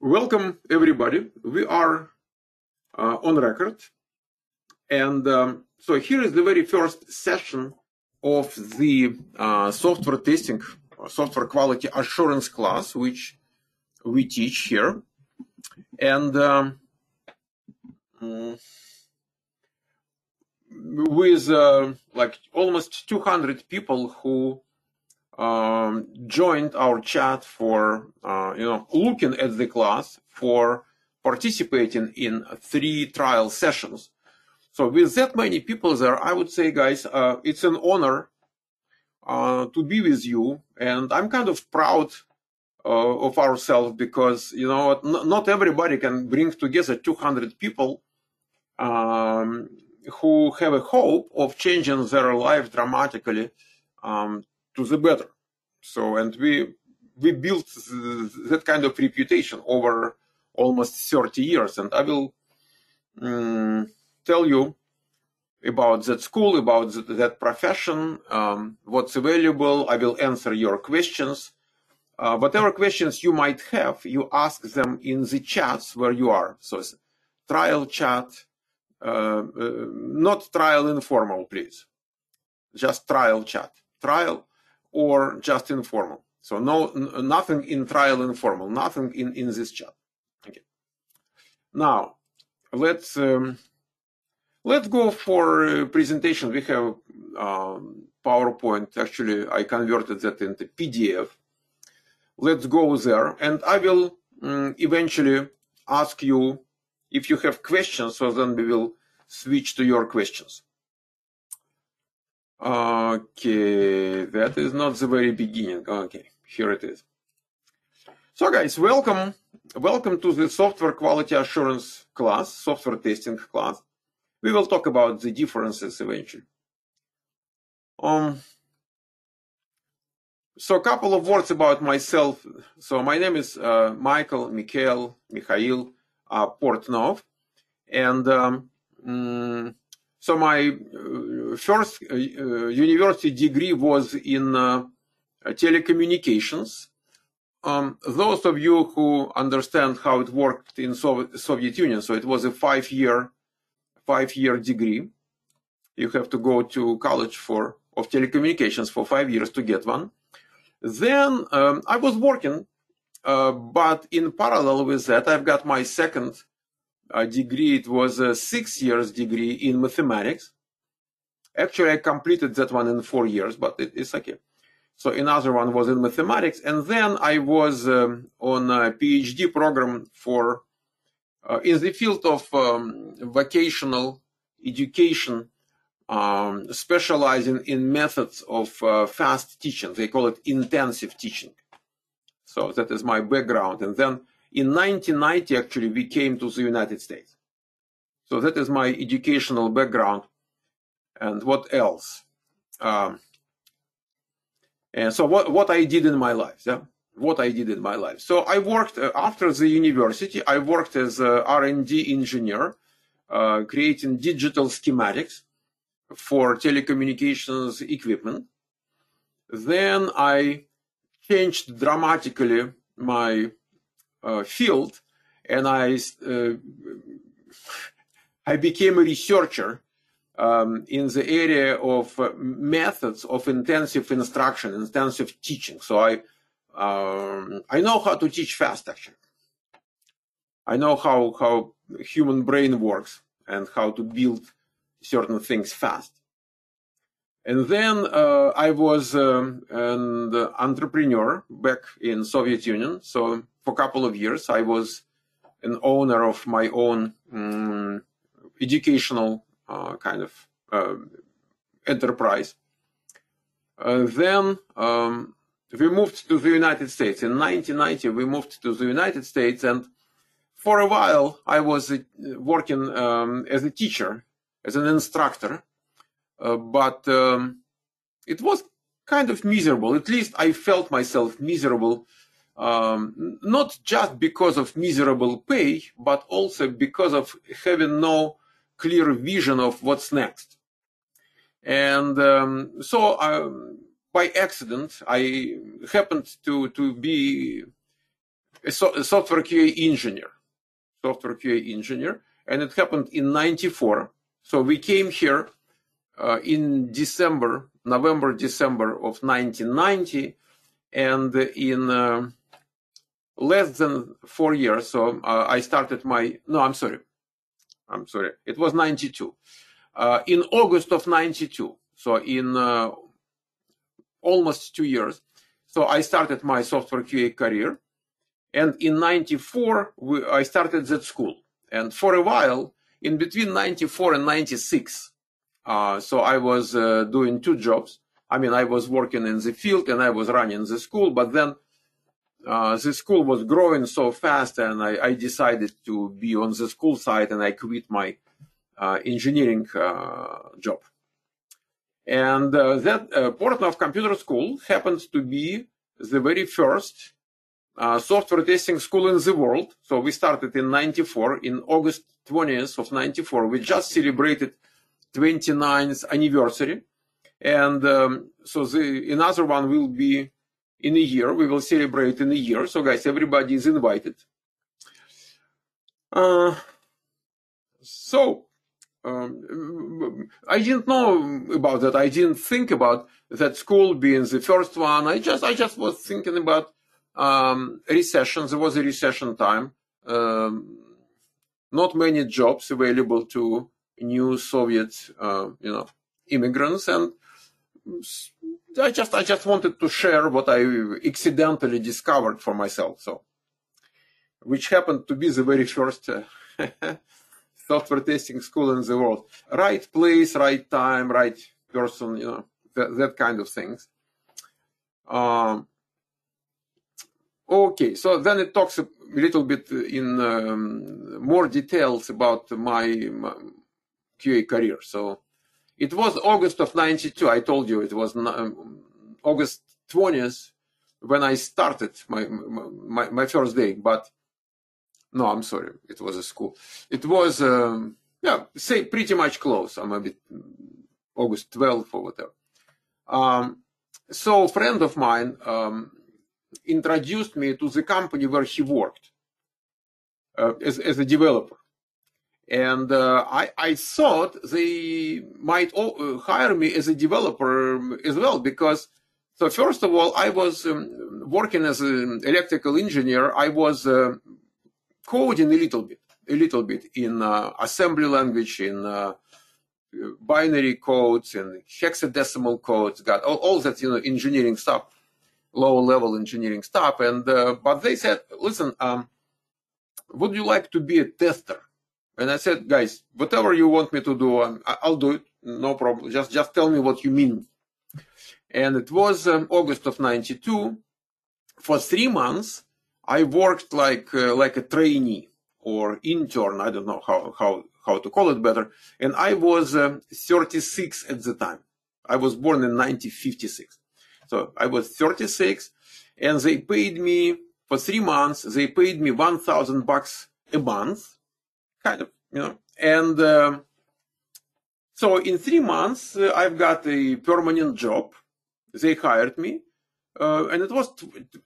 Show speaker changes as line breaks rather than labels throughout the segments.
Welcome, everybody. We are on record. And so here is the very first session of the software testing, software quality assurance class, which we teach here. And with like almost 200 people who joined our chat for looking at the class, for participating in 3 trial sessions. So with that many people there, I would say, guys, it's an honor to be with you, and I'm kind of proud of ourselves because not everybody can bring together 200 people who have a hope of changing their life dramatically to the better. So, and we built that kind of reputation over almost 30 years, and I will tell you about that school, about that profession, what's available. I will answer your questions. Whatever questions you might have, you ask them in the chats where you are. So it's trial chat, not trial informal, please. Just trial chat. Trial or just informal. So nothing in trial informal, nothing in this chat. Okay. Now, let's go for presentation. We have PowerPoint. Actually, I converted that into PDF. Let's go there, and I will eventually ask you if you have questions, so then we will switch to your questions. Okay, that is not the very beginning. Okay, here it is. So guys, welcome to the software quality assurance class, software testing class. We will talk about the differences eventually. So a couple of words about myself. So my name is Mikhail Portnov, and so my first university degree was in telecommunications. Those of you who understand how it worked in Soviet Union, so it was a 5-year degree. You have to go to college of telecommunications for 5 years to get one. Then I was working, but in parallel with that, I've got my second degree. It was a 6 years degree in mathematics. Actually, I completed that one in 4 years, but it's okay. So another one was in mathematics, and then I was on a PhD program for in the field of vocational education, specializing in methods of fast teaching. They call it intensive teaching. So that is my background. And then in 1990, actually, we came to the United States. So that is my educational background. And what else? And so what I did in my life, yeah? What I did in my life. So I worked, after the university, I worked as a R&D engineer, creating digital schematics for telecommunications equipment. Then I changed dramatically my field, and I became a researcher in the area of methods of intensive instruction, intensive teaching. So I know how to teach fast, actually. I know how human brain works and how to build certain things fast. And then I was an entrepreneur back in Soviet Union. So for a couple of years, I was an owner of my own educational kind of enterprise. Then we moved to the United States. In 1990, we moved to the United States, and for a while, I was working as a teacher, as an instructor, but it was kind of miserable. At least I felt myself miserable, not just because of miserable pay, but also because of having no clear vision of what's next. And so by accident, I happened to be a software QA engineer. Software QA engineer. And it happened in 94. So we came here in November, December of 1990. And in less than 4 years, so I started I'm sorry. It was 92. In August of 92, so in almost 2 years, so I started my software QA career. And in 94, I started that school. And for a while, in between 94 and 96, so I was doing 2 jobs. I mean, I was working in the field and I was running the school, but then the school was growing so fast and I decided to be on the school side and I quit my engineering job. And that Portnoy Computer School happens to be the very first software testing school in the world. So we started in 94, in August 20th of 94. We just celebrated 29th anniversary. And so another one will be in a year. We will celebrate in a year. So guys, everybody is invited. I didn't know about that. I didn't think about that school being the first one. I just was thinking about recession. There was a recession time. Not many jobs available to new Soviet, immigrants, and I just wanted to share what I accidentally discovered for myself. So, which happened to be the very first software testing school in the world. Right place, right time, right person, that kind of things. Okay, so then it talks a little bit in more details about my QA career. So it was August of 92. I told you it was August 20th when I started my first day. But no, I'm sorry, it was a school. It was, say pretty much close. I'm a bit August 12th or whatever. So a friend of mine introduced me to the company where he worked as a developer. And I thought they might hire me as a developer as well, because, so first of all, I was working as an electrical engineer. I was coding a little bit in assembly language, in binary codes, and hexadecimal codes, got all that, engineering stuff, low-level engineering stuff. And but they said, listen, would you like to be a tester? And I said, guys, whatever you want me to do, I'll do it. No problem. Just tell me what you mean. And it was August of 92. For 3 months, I worked like a trainee or intern. I don't know how to call it better. And I was 36 at the time. I was born in 1956. So I was 36, and they paid me for 3 months. They paid me $1,000 a month. Kind of, and so in 3 months, I've got a permanent job. They hired me, and it was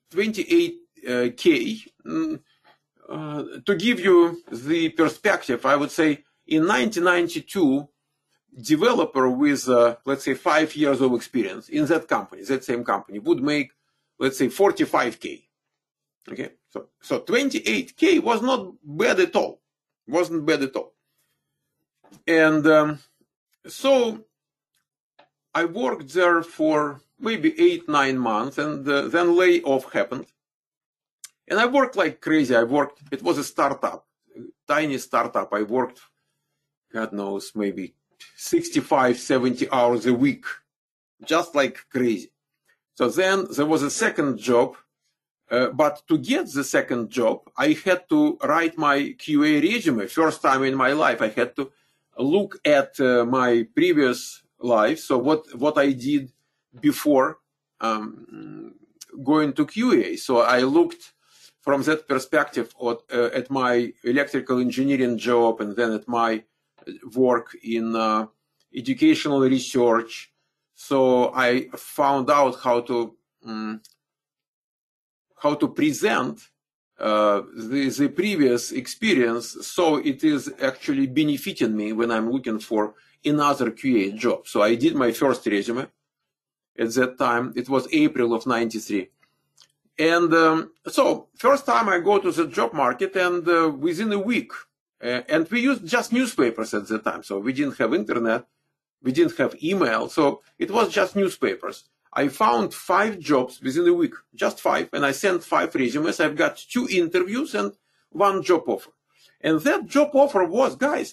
$28K. To give you the perspective, I would say in 1992, developer with, let's say, 5 years of experience in that company, that same company, would make, let's say, $45K. Okay, so $28K was not bad at all. Wasn't bad at all. And so I worked there for maybe 8-9 months, and then layoff happened. And I worked like crazy. It was a startup, tiny startup. I worked, God knows, maybe 65-70 hours a week, just like crazy. So then there was a second job. But to get the second job, I had to write my QA resume. First time in my life, I had to look at my previous life. So what I did before going to QA. So I looked from that perspective at my electrical engineering job, and then at my work in educational research. So I found out how to present the previous experience, so it is actually benefiting me when I'm looking for another QA job. So I did my first resume at that time. It was April of 93. And so first time I go to the job market, and within a week, and we used just newspapers at that time. So we didn't have internet, we didn't have email. So it was just newspapers. I found 5 jobs within a week, just 5. And I sent 5 resumes. I've got 2 interviews and 1 job offer. And that job offer was, guys,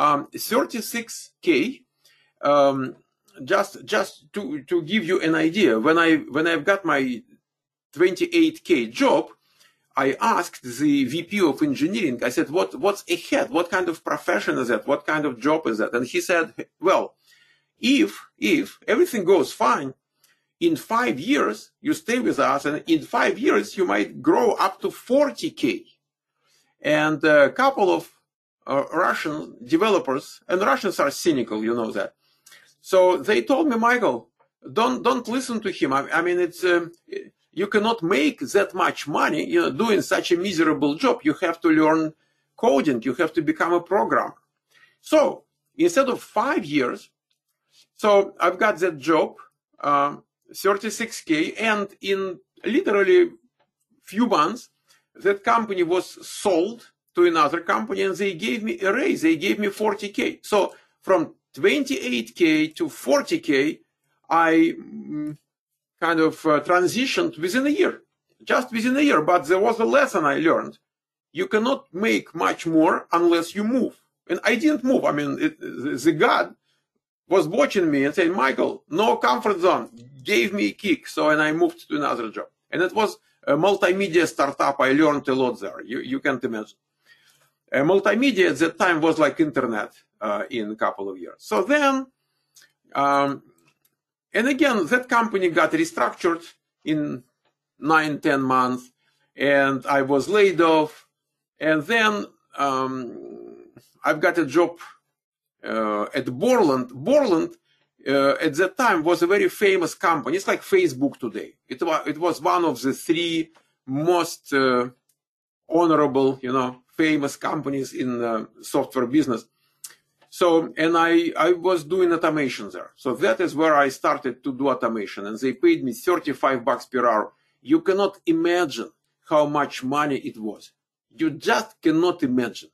36K. Just to give you an idea, when I've got my 28K job, I asked the VP of engineering, I said, what's ahead? What kind of profession is that? What kind of job is that? And he said, well, if everything goes fine, in 5 years, you stay with us, and in 5 years, you might grow up to 40K. And a couple of Russian developers, and Russians are cynical, you know that. So they told me, Michael, don't listen to him. I mean, it's you cannot make that much money, doing such a miserable job. You have to learn coding. You have to become a programmer. So instead of 5 years, so I've got that job, 36K, and in literally few months, that company was sold to another company, and they gave me a raise. They gave me 40K. So from 28K to 40K, I kind of transitioned within a year, just within a year. But there was a lesson I learned. You cannot make much more unless you move. And I didn't move. I mean, the God was watching me and saying, Michael, no comfort zone, gave me a kick. So, and I moved to another job. And it was a multimedia startup. I learned a lot there. You can't imagine. Multimedia at that time was like internet in a couple of years. So then, and again, that company got restructured in 9-10 months, and I was laid off. And then I've got a job at Borland. Borland at that time was a very famous company. It's like Facebook today. It was one of the 3 most honorable, famous companies in software business. So, and I was doing automation there. So that is where I started to do automation, and they paid me $35 per hour. You cannot imagine how much money it was. You just cannot imagine.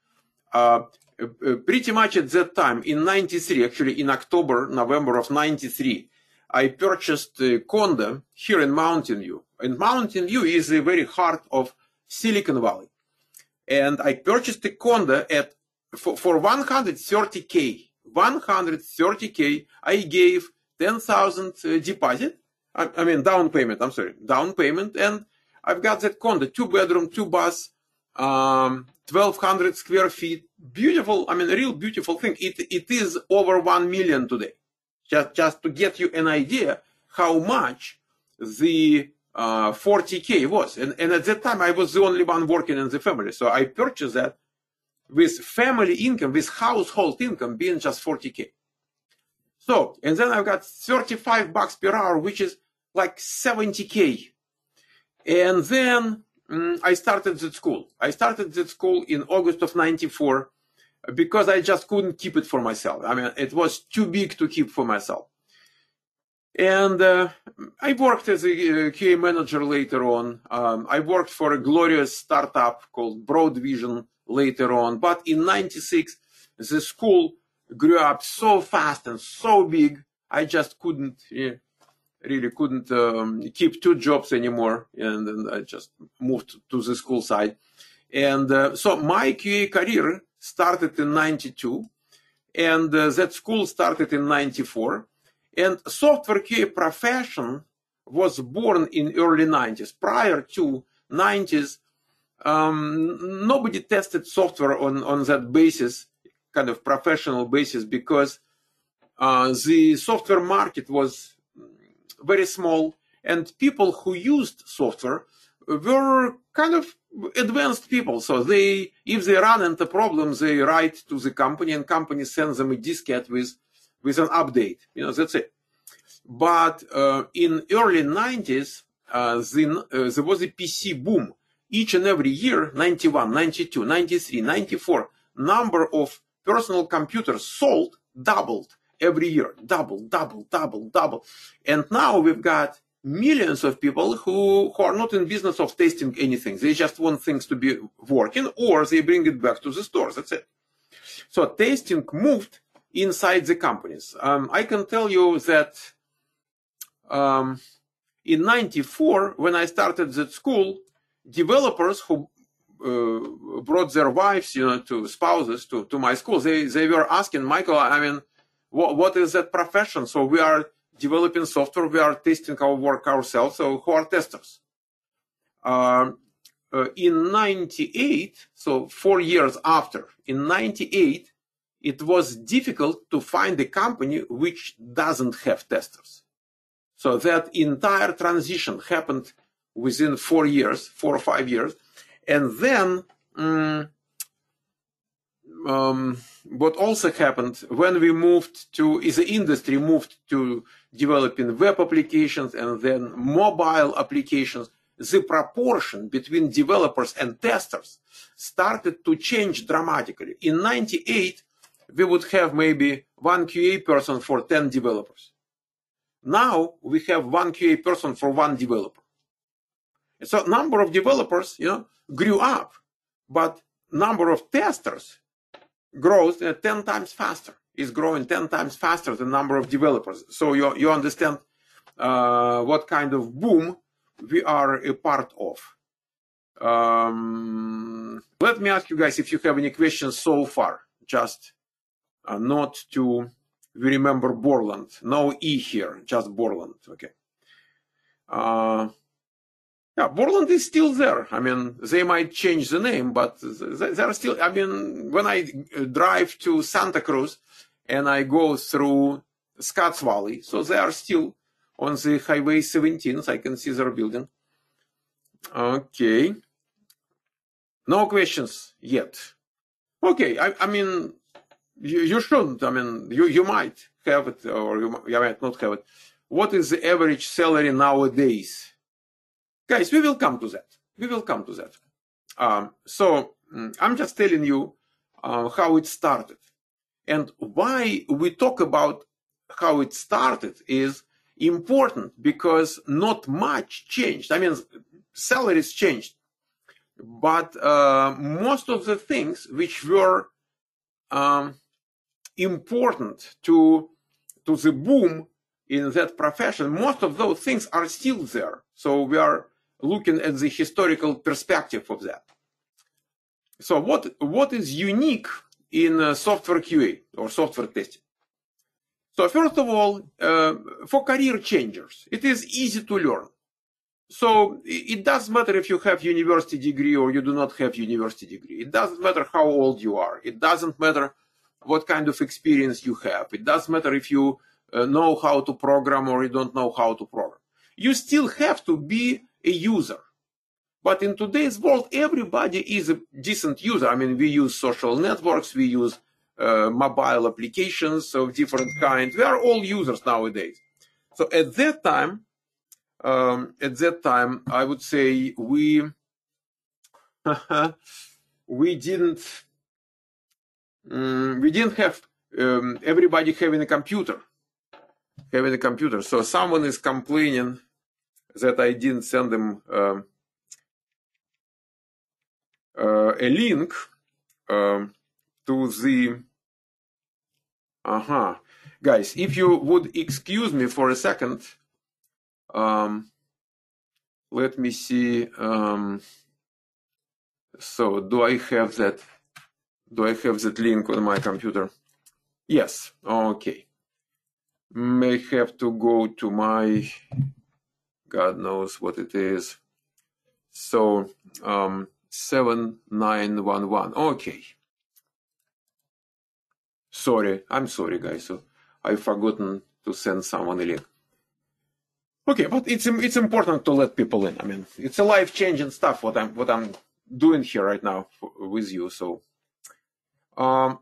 Pretty much at that time, in 93, actually in November of 93, I purchased a condo here in Mountain View. And Mountain View is the very heart of Silicon Valley. And I purchased a condo for 130K. 130K, I gave 10,000 deposit. I mean, down payment, down payment. And I've got that condo, 2-bedroom, 2-bath, 1,200 square feet. Beautiful, I mean, a real beautiful thing. It is over 1 million today. Just to get you an idea how much the 40K was. And at that time, I was the only one working in the family. So I purchased that with family income, with household income being just 40K. So, and then I've got $35 per hour, which is like 70K. And then I started that school. I started that school in August of 94 because I just couldn't keep it for myself. I mean, it was too big to keep for myself. And I worked as a QA manager later on. I worked for a glorious startup called Broadvision later on. But in 96, the school grew up so fast and so big, I just couldn't, really couldn't keep 2 jobs anymore. And then I just moved to the school side. And so my QA career started in 92, and that school started in 94. And software QA profession was born in early 90s. Prior to 90s, nobody tested software on that basis, kind of professional basis, because the software market was very small, and people who used software were kind of advanced people. So if they run into problems, they write to the company, and company sends them a diskette with an update. That's it. But in early 90s, there was a PC boom. each and every year, 91, 92, 93, 94, number of personal computers sold doubled every year. Double. And now we've got millions of people who are not in business of testing anything. They just want things to be working, or they bring it back to the stores. That's it. So testing moved inside the companies. I can tell you that in 94, when I started that school, developers who brought their wives, to spouses to my school, they were asking, Michael, I mean, what is that profession? So we are developing software, we are testing our work ourselves, so who are testers? In 98, so 4 years after, in 98, it was difficult to find a company which doesn't have testers. So that entire transition happened within 4 or 5 years. And then what also happened when we the industry moved to developing web applications and then mobile applications, the proportion between developers and testers started to change dramatically. In 98, we would have maybe one QA person for 10 developers. Now we have one QA person for one developer. So number of developers, grew up, but number of testers grows 10 times faster. Is growing 10 times faster than number of developers. So you understand what kind of boom we are a part of. Let me ask you guys if you have any questions so far. Just not to remember Borland. No E here, just Borland. Okay. Yeah, Borland is still there. I mean, they might change the name, but they're still, I mean, when I drive to Santa Cruz and I go through Scotts Valley, so they are still on the Highway 17, so I can see their building. Okay. No questions yet. Okay, I mean, you shouldn't. I mean, you might have it or you might not have it. What is the average salary nowadays? Guys, we will come to that. We will come to that. So I'm just telling you how it started. And why we talk about how it started is important because not much changed. I mean, salaries changed. But most of the things which were important to the boom in that profession, most of those things are still there. So we are looking at the historical perspective of that. So what is unique in software QA or software testing? So first of all, for career changers, it is easy to learn. So it doesn't matter if you have university degree or you do not have university degree. It doesn't matter how old you are. It doesn't matter what kind of experience you have. It doesn't matter if you know how to program or you don't know how to program. You still have to be a user. But in today's world, everybody is a decent user. I mean, we use social networks, we use mobile applications of different kinds. We are all users nowadays. So at that time, I would say we didn't have everybody having a computer. So someone is complaining that I didn't send them a link to the. Guys, if you would excuse me for a second, let me see. So do I have that link on my computer? Yes. Okay. May have to go to my, God knows what it is. So 7911. Okay. I'm sorry, guys. So I've forgotten to send someone a link. Okay, but it's important to let people in. I mean, it's a life-changing stuff what I'm doing here right now with you. So, so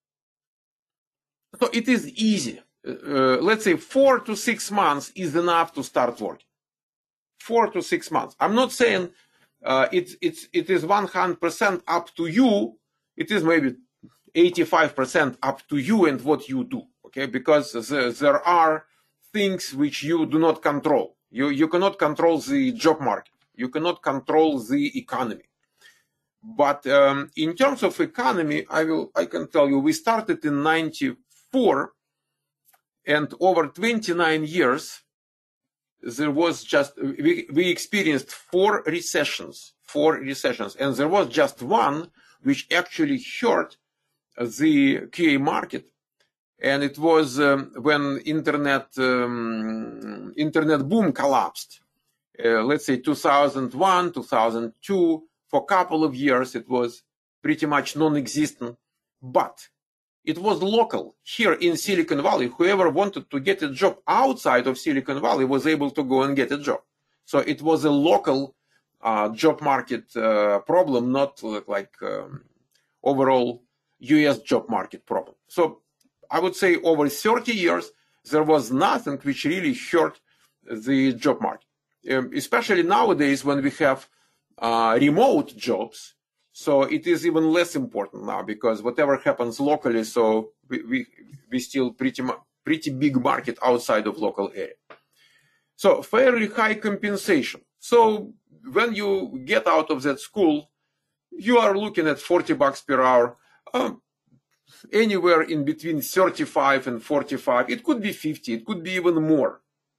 it is easy. Let's say 4 to 6 months is enough to start working. 4 to 6 months. I'm not saying it is 100% up to you. It is maybe 85% up to you and what you do, okay? Because there are things which you do not control. You cannot control the job market. You cannot control the economy. But in terms of economy, I can tell you, we started in 94, and over 29 years, there was just, we experienced four recessions, and there was just one which actually hurt the QA market, and it was when internet boom collapsed. Let's say 2001, 2002. For a couple of years, it was pretty much non-existent, but it was local. Here in Silicon Valley, whoever wanted to get a job outside of Silicon Valley was able to go and get a job. So it was a local job market problem, not like overall US job market problem. So I would say over 30 years, there was nothing which really hurt the job market. Especially nowadays when we have remote jobs, so it is even less important now, because whatever happens locally, so we still pretty big market outside of local area. So fairly high compensation. So when you get out of that school, you are looking at $40 per hour, anywhere in between 35 and 45. It could be 50, it could be even more.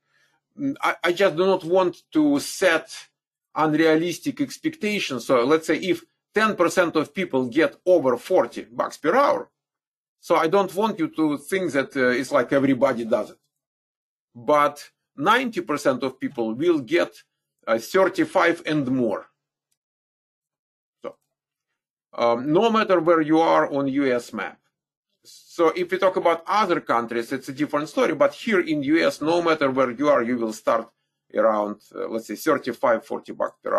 I just do not want to set unrealistic expectations. So let's say if 10% of people get over $40 per hour, so I don't want you to think that it's like everybody does it. But 90% of people will get 35 and more. So no matter where you are on US map. So if we talk about other countries, it's a different story. But here in US, no matter where you are, you will start around, let's say, 35, $40 per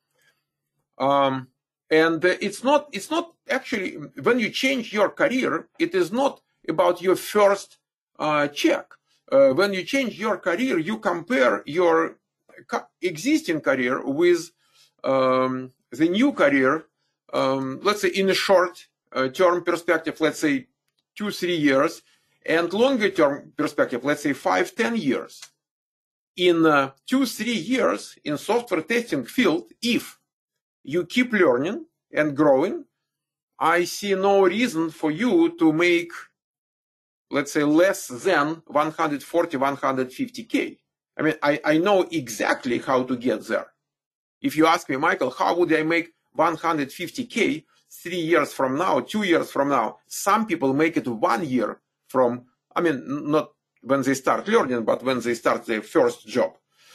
hour. And it's not actually, when you change your career, it is not about your first check. When you change your career, you compare your existing career with the new career, let's say in a short term perspective, let's say 2-3 years, and longer term perspective, let's say 5-10 years. In 2-3 years in software testing field, if you keep learning and growing, I see no reason for you to make, let's say, less than 140, 150K. I mean, I know exactly how to get there. If you ask me, Michael, how would I make 150K 3 years from now, 2 years from now? Some people make it 1 year from, I mean, not when they start learning, but when they start their first job.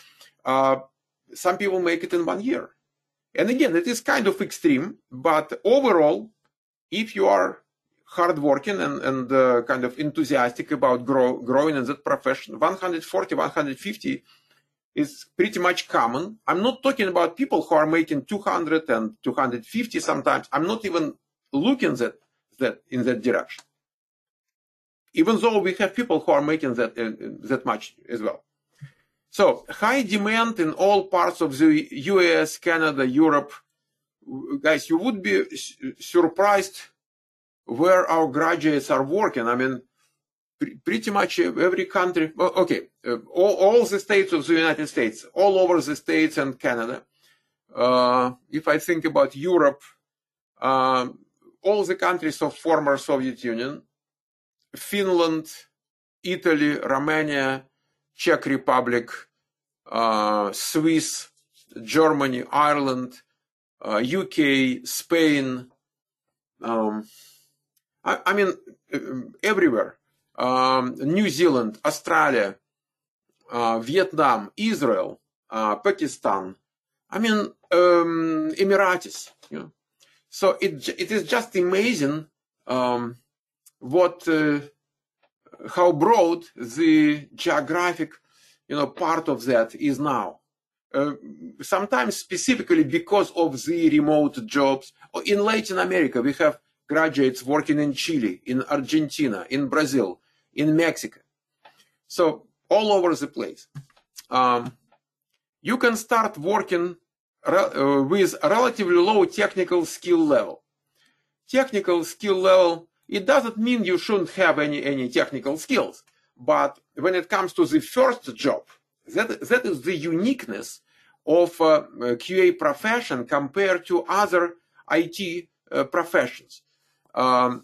Some people make it in 1 year. And again, it is kind of extreme, but overall, if you are hardworking and kind of enthusiastic about growing in that profession, 140, 150 is pretty much common. I'm not talking about people who are making 200 and 250 sometimes. I'm not even looking that in that direction. Even though we have people who are making that much as well. So high demand in all parts of the US, Canada, Europe. Guys, you would be surprised where our graduates are working. I mean, pretty much every country. Okay, all the states of the United States, all over the states and Canada. If I think about Europe, all the countries of former Soviet Union, Finland, Italy, Romania, Czech Republic, Swiss, Germany, Ireland, UK, Spain, I mean, everywhere. New Zealand, Australia, Vietnam, Israel, Pakistan, I mean, Emirates. You know. So it is just amazing how broad the geographic, part of that is now. Sometimes specifically because of the remote jobs. In Latin America, we have graduates working in Chile, in Argentina, in Brazil, in Mexico. So all over the place. You can start working with relatively low technical skill level. Technical skill level, it doesn't mean you shouldn't have any technical skills, but when it comes to the first job, that is the uniqueness of QA profession compared to other IT professions. To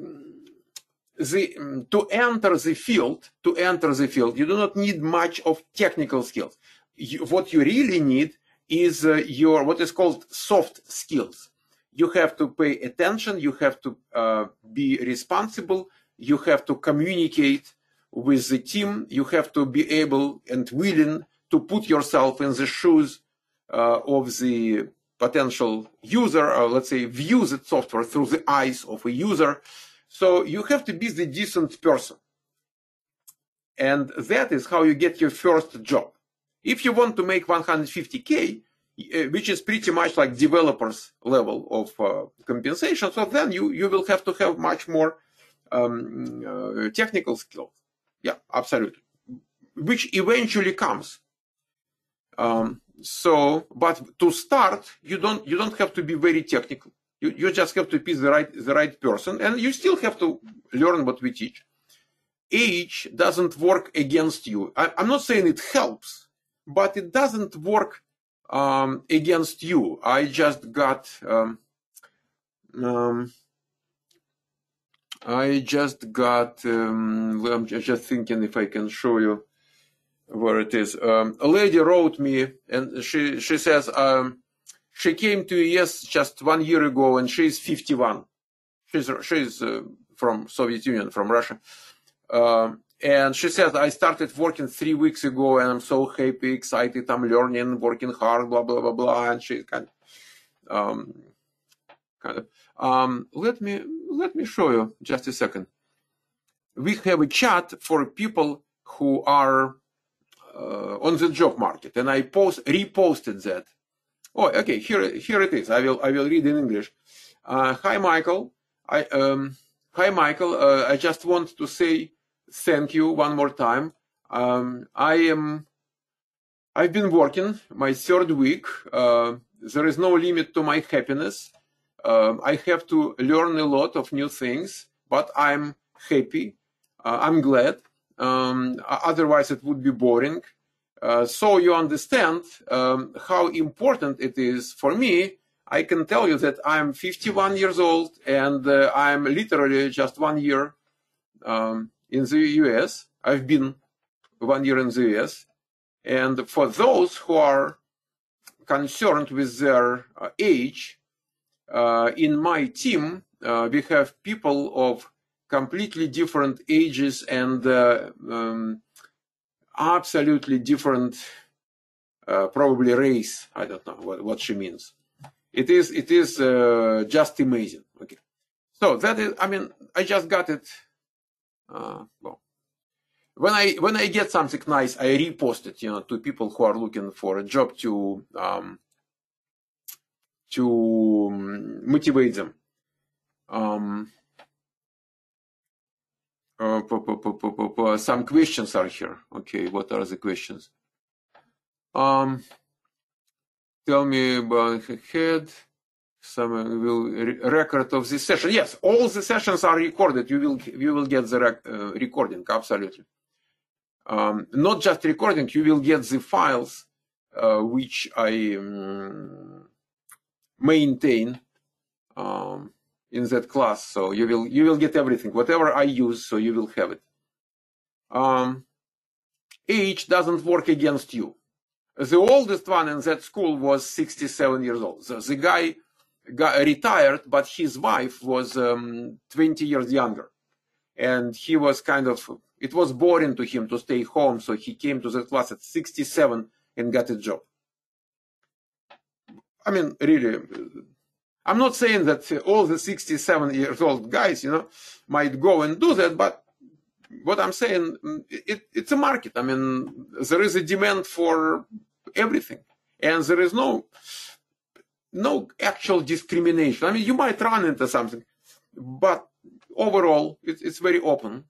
enter the field, you do not need much of technical skills. What you really need is your what is called soft skills. You have to pay attention, you have to be responsible, you have to communicate with the team, you have to be able and willing to put yourself in the shoes of the potential user, or let's say view the software through the eyes of a user. So you have to be the decent person. And that is how you get your first job. If you want to make 150K, which is pretty much like developers level of compensation, so then you will have to have much more technical skills. Yeah, absolutely. Which eventually comes. But to start, you don't have to be very technical. You just have to be the right person, and you still have to learn what we teach. Age doesn't work against you. I'm not saying it helps, but it doesn't work against you. I just got I'm just thinking if I can show you where it is. A lady wrote me, and she says she came to US just 1 year ago, and she's 51. She's from Soviet Union, from Russia. And she said, I started working 3 weeks ago, and I'm so happy, excited, I'm learning, working hard, blah, blah, blah, blah. And she let me show you just a second. We have a chat for people who are on the job market, and I reposted that. Oh, okay, here it is. I will read in English. Hi, Michael. Hi, Michael. I just want to say thank you one more time. I've been working my 3rd week. There is no limit to my happiness. I have to learn a lot of new things, but I'm happy. I'm glad. Otherwise, it would be boring. So you understand how important it is for me. I can tell you that I'm 51 years old, and I'm literally just 1 year in the US. I've been 1 year in the US. And for those who are concerned with their age, in my team, we have people of completely different ages and absolutely different, probably race. I don't know what she means. It is just amazing. Okay, so that is. I mean, I just got it. Well, when I get something nice, I repost it, to people who are looking for a job to motivate them. Some questions are here. Okay, what are the questions? Tell me about ahead. Some record of this session. Yes, all the sessions are recorded. You will get the recording, absolutely. Not just recording, you will get the files which I maintain in that class. So you will get everything, whatever I use. So you will have it. Age doesn't work against you. The oldest one in that school was 67 years old. So the guy got retired, but his wife was 20 years younger, and he was it was boring to him to stay home, so he came to that class at 67 and got a job. I mean, really, I'm not saying that all the 67 years old guys, might go and do that, but what I'm saying, it's a market. I mean, there is a demand for everything, and there is no actual discrimination. I mean, you might run into something, but overall, it's very open.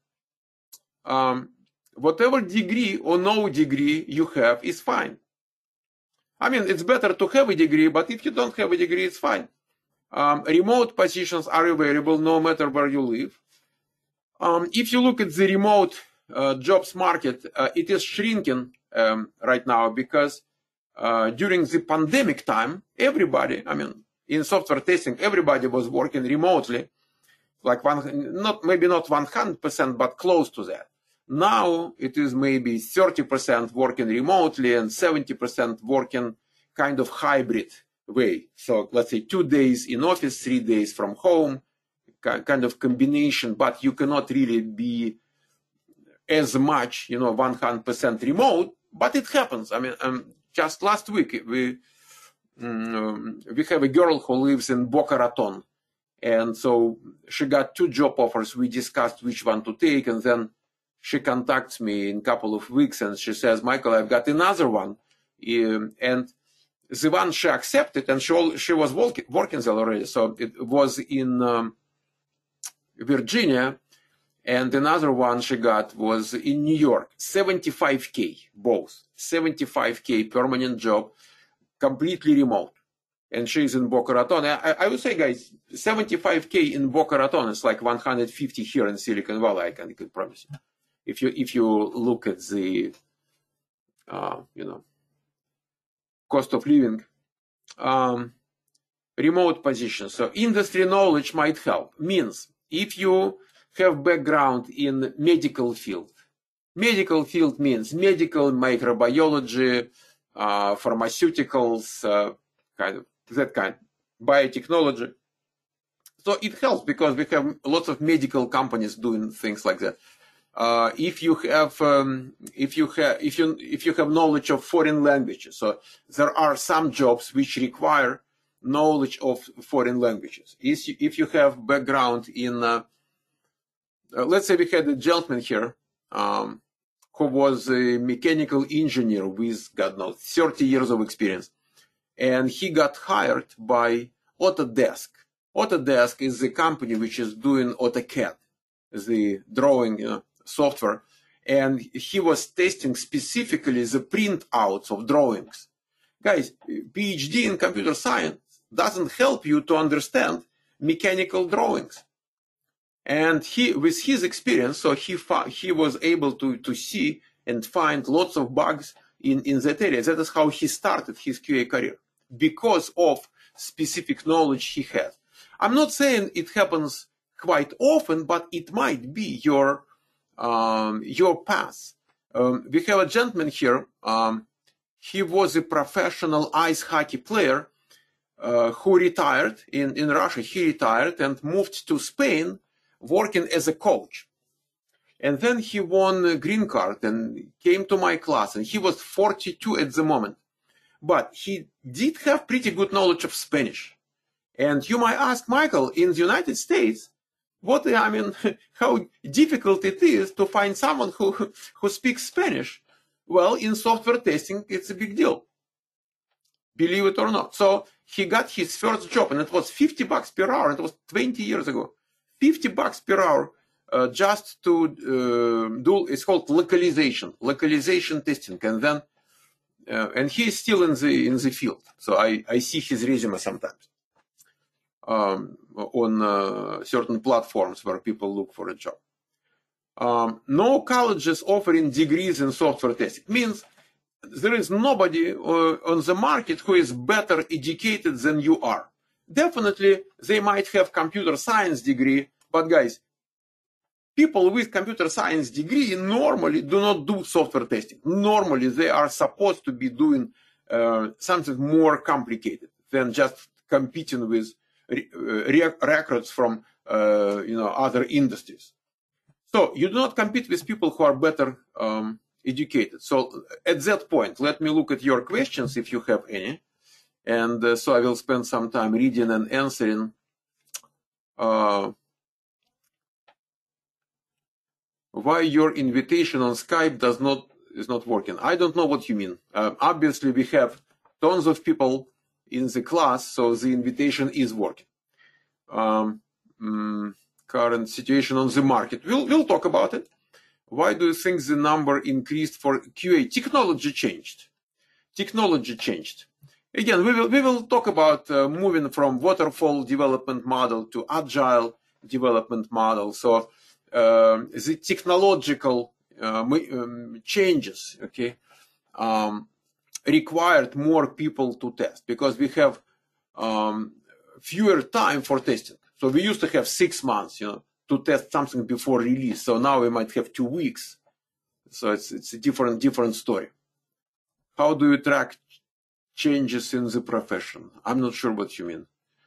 Whatever degree or no degree you have is fine. I mean, it's better to have a degree, but if you don't have a degree, it's fine. Remote positions are available no matter where you live. If you look at the remote jobs market, it is shrinking right now because during the pandemic time, everybody, I mean, in software testing, everybody was working remotely, like maybe not 100%, but close to that. Now it is maybe 30% working remotely and 70% working kind of hybrid way. So let's say 2 days in office, 3 days from home, kind of combination, but you cannot really be as much, 100% remote, but it happens. I mean, just last week, we have a girl who lives in Boca Raton. And so she got 2 job offers. We discussed which one to take. And then she contacts me in a couple of weeks and she says, Michael, I've got another one. And the one she accepted, and she was working there already. So it was in Virginia. And another one she got was in New York, 75K, both. 75K permanent job, completely remote. And she's in Boca Raton. I would say, guys, 75K in Boca Raton is like 150 here in Silicon Valley, I can promise you. If you look at the, cost of living. Remote position. So industry knowledge might help. Means if you have background in medical field. Medical field means medical, microbiology, pharmaceuticals, that kind, biotechnology. So it helps because we have lots of medical companies doing things like that. If you have knowledge of foreign languages, so there are some jobs which require knowledge of foreign languages. If you have background in let's say we had a gentleman here who was a mechanical engineer with, God knows, 30 years of experience. And he got hired by Autodesk. Autodesk is the company which is doing AutoCAD, the drawing software. And he was testing specifically the printouts of drawings. Guys, PhD in computer science doesn't help you to understand mechanical drawings. And with his experience, so he was able to see and find lots of bugs in that area. That is how he started his QA career, because of specific knowledge he had. I'm not saying it happens quite often, but it might be your path. We have a gentleman here. He was a professional ice hockey player who retired in Russia. He retired and moved to Spain, working as a coach. And then he won a green card and came to my class, and he was 42 at the moment. But he did have pretty good knowledge of Spanish. And you might ask, Michael, in the United States, how difficult it is to find someone who speaks Spanish. Well, in software testing, it's a big deal. Believe it or not. So he got his first job, and it was $50 per hour. It was 20 years ago. $50 per hour just to do, it's called localization testing. And then, and he is still in the field. So I see his resume sometimes on certain platforms where people look for a job. No colleges offering degrees in software testing. Means there is nobody on the market who is better educated than you are. Definitely, they might have computer science degree, but guys, people with computer science degree normally do not do software testing. Normally, they are supposed to be doing something more complicated than just competing with records from other industries. So you do not compete with people who are better educated. So at that point, let me look at your questions if you have any. And so I will spend some time reading and answering. Why your invitation on Skype is not working? I don't know what you mean. Obviously, we have tons of people in the class, so the invitation is working. Current situation on the market. We'll talk about it. Why do you think the number increased for QA? Technology changed. Technology changed. Again, we will talk about moving from waterfall development model to agile development model. So the technological changes, okay, required more people to test because we have fewer time for testing. So we used to have 6 months, to test something before release. So now we might have 2 weeks. So it's a different story. How do you track changes in the profession? I'm not sure what you mean.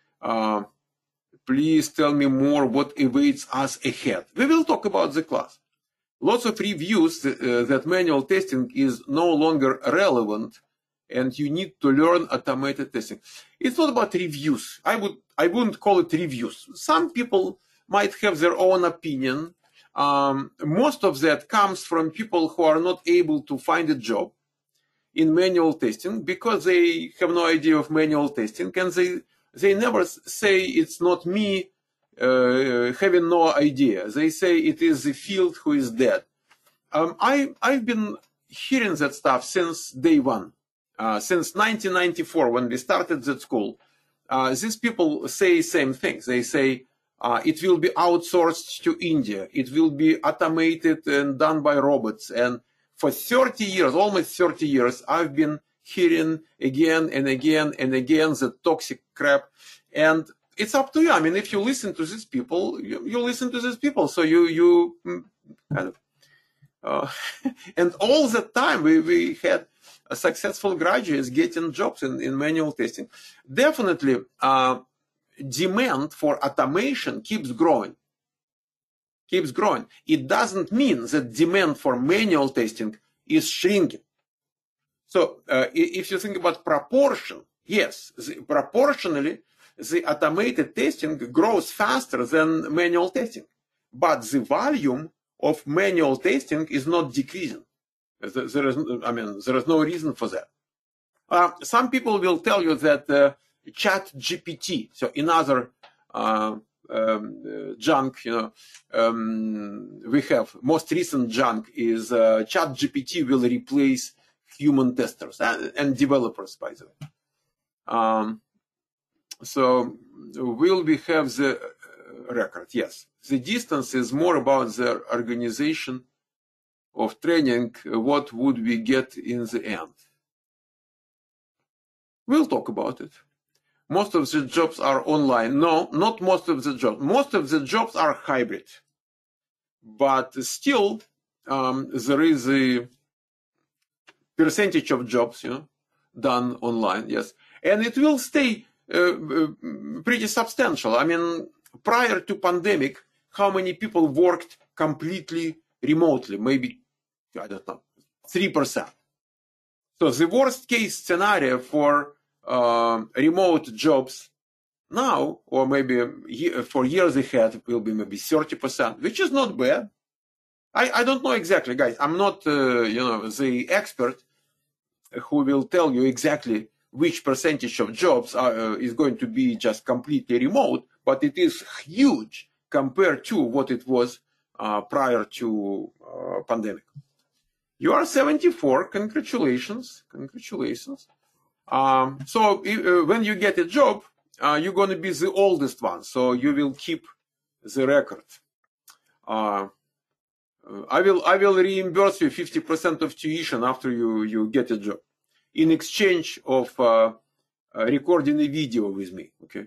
Please tell me more what awaits us ahead. We will talk about the class. Lots of reviews that manual testing is no longer relevant and you need to learn automated testing. It's not about reviews. I wouldn't call it reviews. Some people might have their own opinion. Most of that comes from people who are not able to find a job in manual testing because they have no idea of manual testing, and they never say it's not me having no idea. They say it is the field who is dead. I've been hearing that stuff since day one, since 1994 when we started that school. These people say same things. They say it will be outsourced to India. It will be automated and done by robots. And for 30 years, almost 30 years, I've been hearing again and again and again the toxic crap. And it's up to you. I mean, if you listen to these people, you listen to these people. So you kind of, and all the time we had successful graduates getting jobs in manual testing. Definitely, demand for automation keeps growing. It doesn't mean that demand for manual testing is shrinking. So if you think about proportion, yes, proportionally, the automated testing grows faster than manual testing. But the volume of manual testing is not decreasing. There is no reason for that. Some people will tell you that ChatGPT, so another junk, we have most recent junk is ChatGPT will replace human testers and developers, by the way. So will we have the record? Yes. The distance is more about the organization of training. What would we get in the end? We'll talk about it. Most of the jobs are online. No, not most of the jobs. Most of the jobs are hybrid. But still, there is a percentage of jobs, done online, yes. And it will stay pretty substantial. I mean, prior to pandemic, how many people worked completely remotely? Maybe, I don't know, 3%. So the worst case scenario for remote jobs now, or maybe for years ahead, will be maybe 30%, which is not bad. I don't know exactly, guys. I'm not, the expert who will tell you exactly which percentage of jobs is going to be just completely remote, but it is huge compared to what it was prior to pandemic. You are 74. Congratulations. So when you get a job, you're going to be the oldest one. So you will keep the record. I will reimburse you 50% of tuition after you get a job, in exchange of recording a video with me. Okay.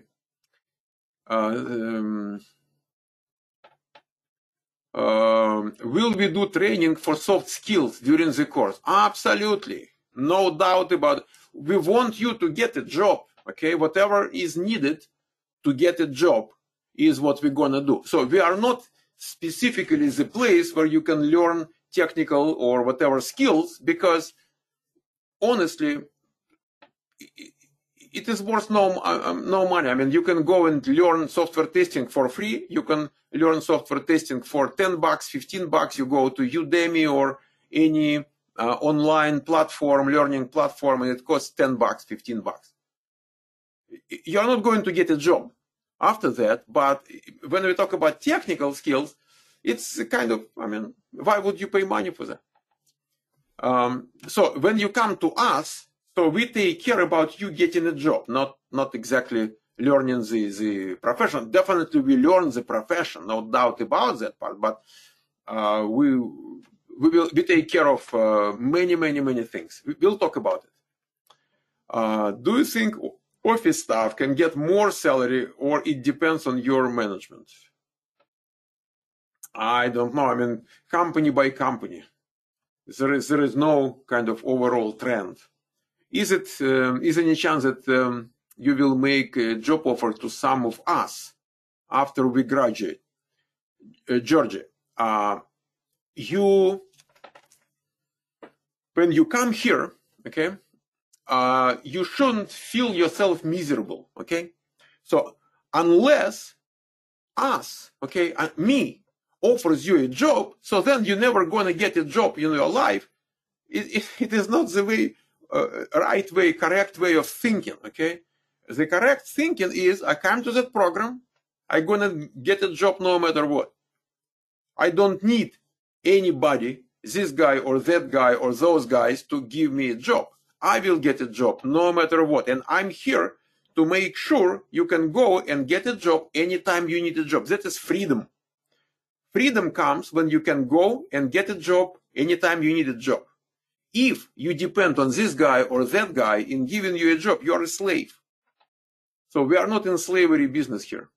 Will we do training for soft skills during the course? Absolutely. No doubt about it. We want you to get a job. Okay. Whatever is needed to get a job is what we're going to do. So we are not specifically the place where you can learn technical or whatever skills, because honestly, it is worth no money. I mean, you can go and learn software testing for free. You can learn software testing for $10, $15. You go to Udemy or any online platform, learning platform, and it costs $10, $15. You're not going to get a job after that. But when we talk about technical skills, it's kind of, why would you pay money for that? So when you come to us, So we take care about you getting a job, not exactly learning the profession. Definitely we learn the profession, no doubt about that part, but we take care of many things. We'll talk about it. Do you think office staff can get more salary, or it depends on your management? I don't know. I mean, company by company, there is no kind of overall trend. Is any chance that you will make a job offer to some of us after we graduate? Georgie, when you come here, okay, you shouldn't feel yourself miserable, okay? So unless us, okay, me offers you a job, so then you're never going to get a job in your life. It is not the way, right way, correct way of thinking, okay? The correct thinking is, I come to that program, I'm going to get a job no matter what. I don't need anybody, this guy or that guy or those guys, to give me a job. I will get a job no matter what. And I'm here to make sure you can go and get a job anytime you need a job. That is freedom. Freedom comes when you can go and get a job anytime you need a job. If you depend on this guy or that guy in giving you a job, you are a slave. So we are not in slavery business here.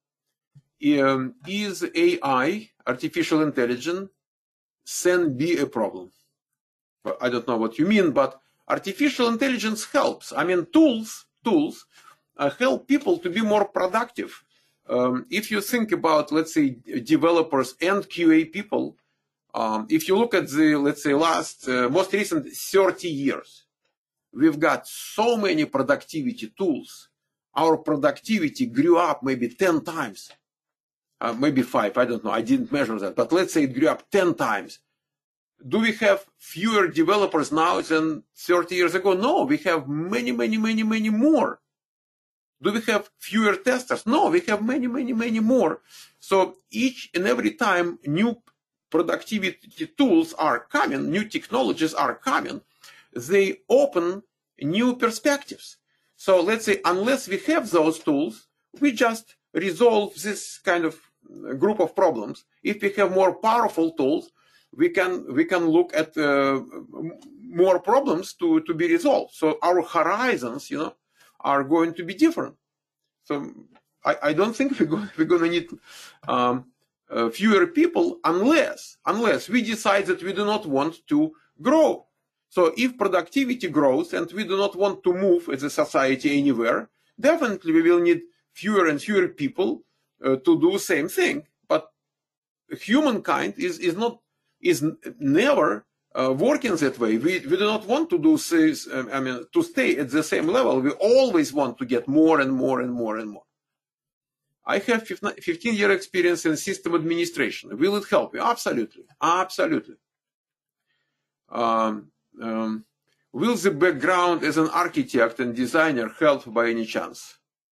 Is AI, artificial intelligence, can be a problem? Well, I don't know what you mean, but artificial intelligence helps. I mean, tools help people to be more productive. If you think about, let's say, developers and QA people, if you look at the, let's say, most recent 30 years, we've got so many productivity tools. Our productivity grew up maybe 10 times, maybe 5, I don't know, I didn't measure that, but let's say it grew up 10 times. Do we have fewer developers now than 30 years ago? No, we have many more. Do we have fewer testers? No, we have many more. So each and every time new productivity tools are coming, new technologies are coming, they open new perspectives. So let's say, unless we have those tools, we just resolve this kind of group of problems. If we have more powerful tools, we can look at more problems to be resolved. So our horizons, are going to be different. So I don't think we're going to need fewer people unless we decide that we do not want to grow. So if productivity grows and we do not want to move as a society anywhere, definitely we will need fewer and fewer people to do the same thing. But humankind is never working that way. We do not want to do this, to stay at the same level. We always want to get more and more and more and more. I have 15-year experience in system administration. Will it help you? Absolutely. Will the background as an architect and designer help by any chance?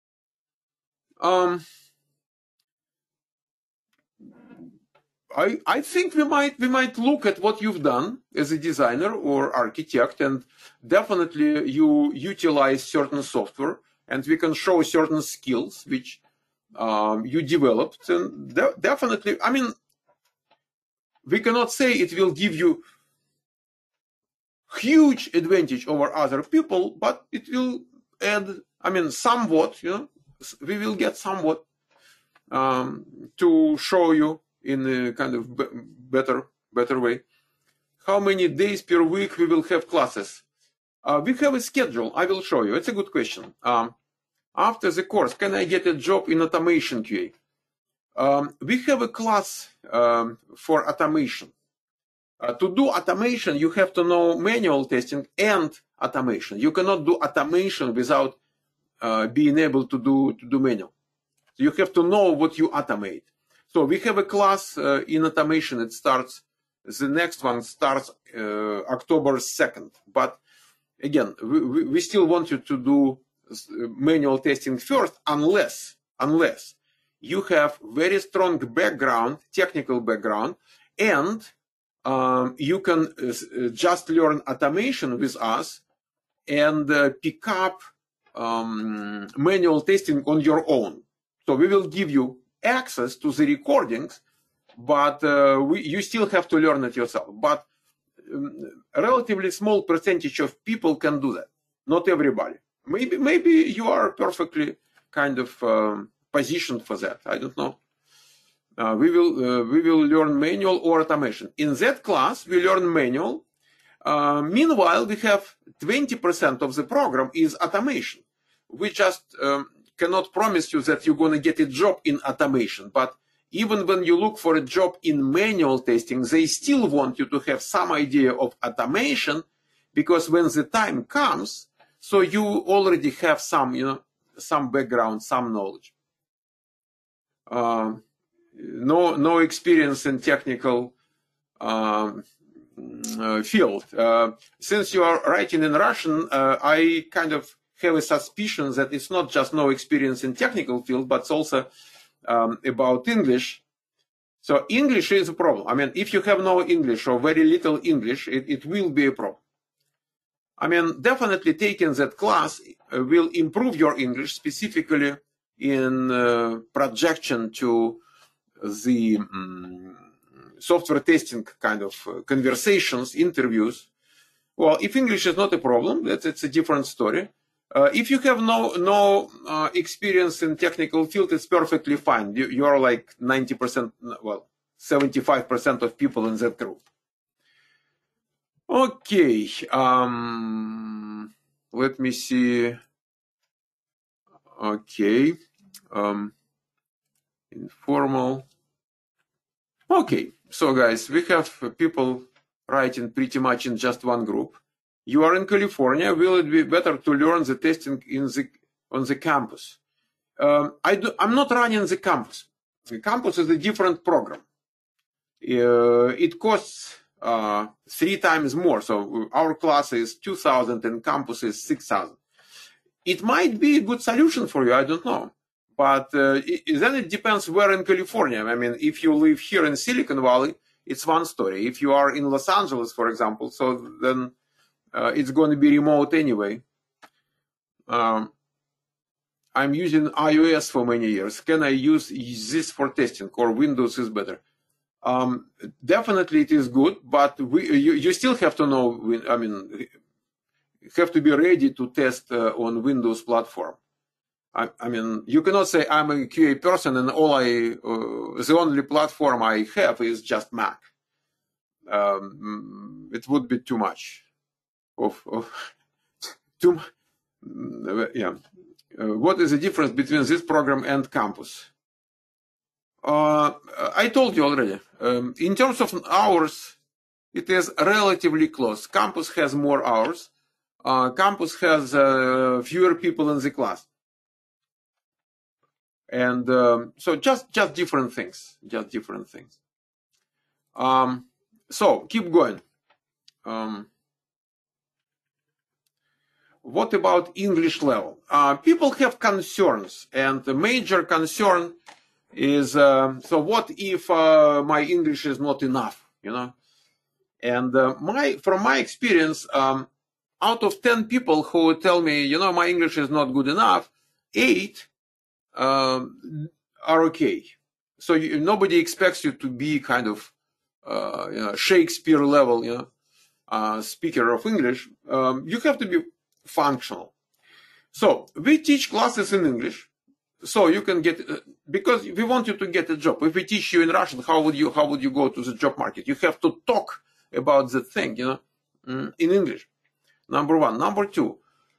I think we might look at what you've done as a designer or architect, and definitely you utilize certain software, and we can show certain skills which you developed, and definitely, I mean, we cannot say it will give you huge advantage over other people, but it will add, somewhat, we will get somewhat to show you in a kind of better way. How many days per week we will have classes? We have a schedule. I will show you. It's a good question. After the course, can I get a job in automation QA? We have a class for automation. To do automation, you have to know manual testing and automation. You cannot do automation without being able to do manual. So you have to know what you automate. So we have a class in automation. The next one starts October 2nd. But again, we still want you to do manual testing first, unless you have very strong background, technical background, and you can just learn automation with us and pick up manual testing on your own. So we will give you access to the recordings, but you still have to learn it yourself. But a relatively small percentage of people can do that. Not everybody. Maybe you are perfectly kind of positioned for that. I don't know. We will learn manual or automation. In that class, we learn manual. Meanwhile, we have 20% of the program is automation. We just cannot promise you that you're going to get a job in automation. But even when you look for a job in manual testing, they still want you to have some idea of automation, because when the time comes, so you already have some, some background, some knowledge. No experience in technical field. Since you are writing in Russian, I kind of have a suspicion that it's not just no experience in technical field, but it's also about English. So English is a problem. I mean, if you have no English or very little English, it will be a problem. I mean, definitely taking that class will improve your English, specifically in projection to the software testing kind of conversations, interviews. Well, if English is not a problem, it's a different story. If you have no experience in technical field, it's perfectly fine. You are like 90%, well, 75% of people in that group. Okay, let me see. Okay, informal. Okay, so guys, we have people writing pretty much in just one group. You are in California. Will it be better to learn the testing on the campus? I'm not running the campus. The campus is a different program. It costs 3 times more. So our class is 2,000 and campus is 6,000. It might be a good solution for you. I don't know. But then it depends where in California. I mean, if you live here in Silicon Valley, it's one story. If you are in Los Angeles, for example, so then it's going to be remote anyway. I'm using iOS for many years. Can I use this for testing, or Windows is better? Definitely it is good, but you still have to know, I mean, you have to be ready to test on Windows platform. I mean, you cannot say I'm a QA person and the only platform I have is just Mac. It would be too much. Yeah. What is the difference between this program and campus? I told you already. In terms of hours, it is relatively close. Campus has more hours. Campus has fewer people in the class. And so just different things. Just different things. So keep going. What about English level? People have concerns, and the major concern is, so what if my English is not enough, And from my experience, out of 10 people who tell me, my English is not good enough, 8 are okay. So nobody expects you to be kind of Shakespeare level, speaker of English. You have to be functional. So we teach classes in English, so you can get, because we want you to get a job. If we teach you in Russian, how would you go to the job market? You have to talk about the thing, in English. Number one. Number two,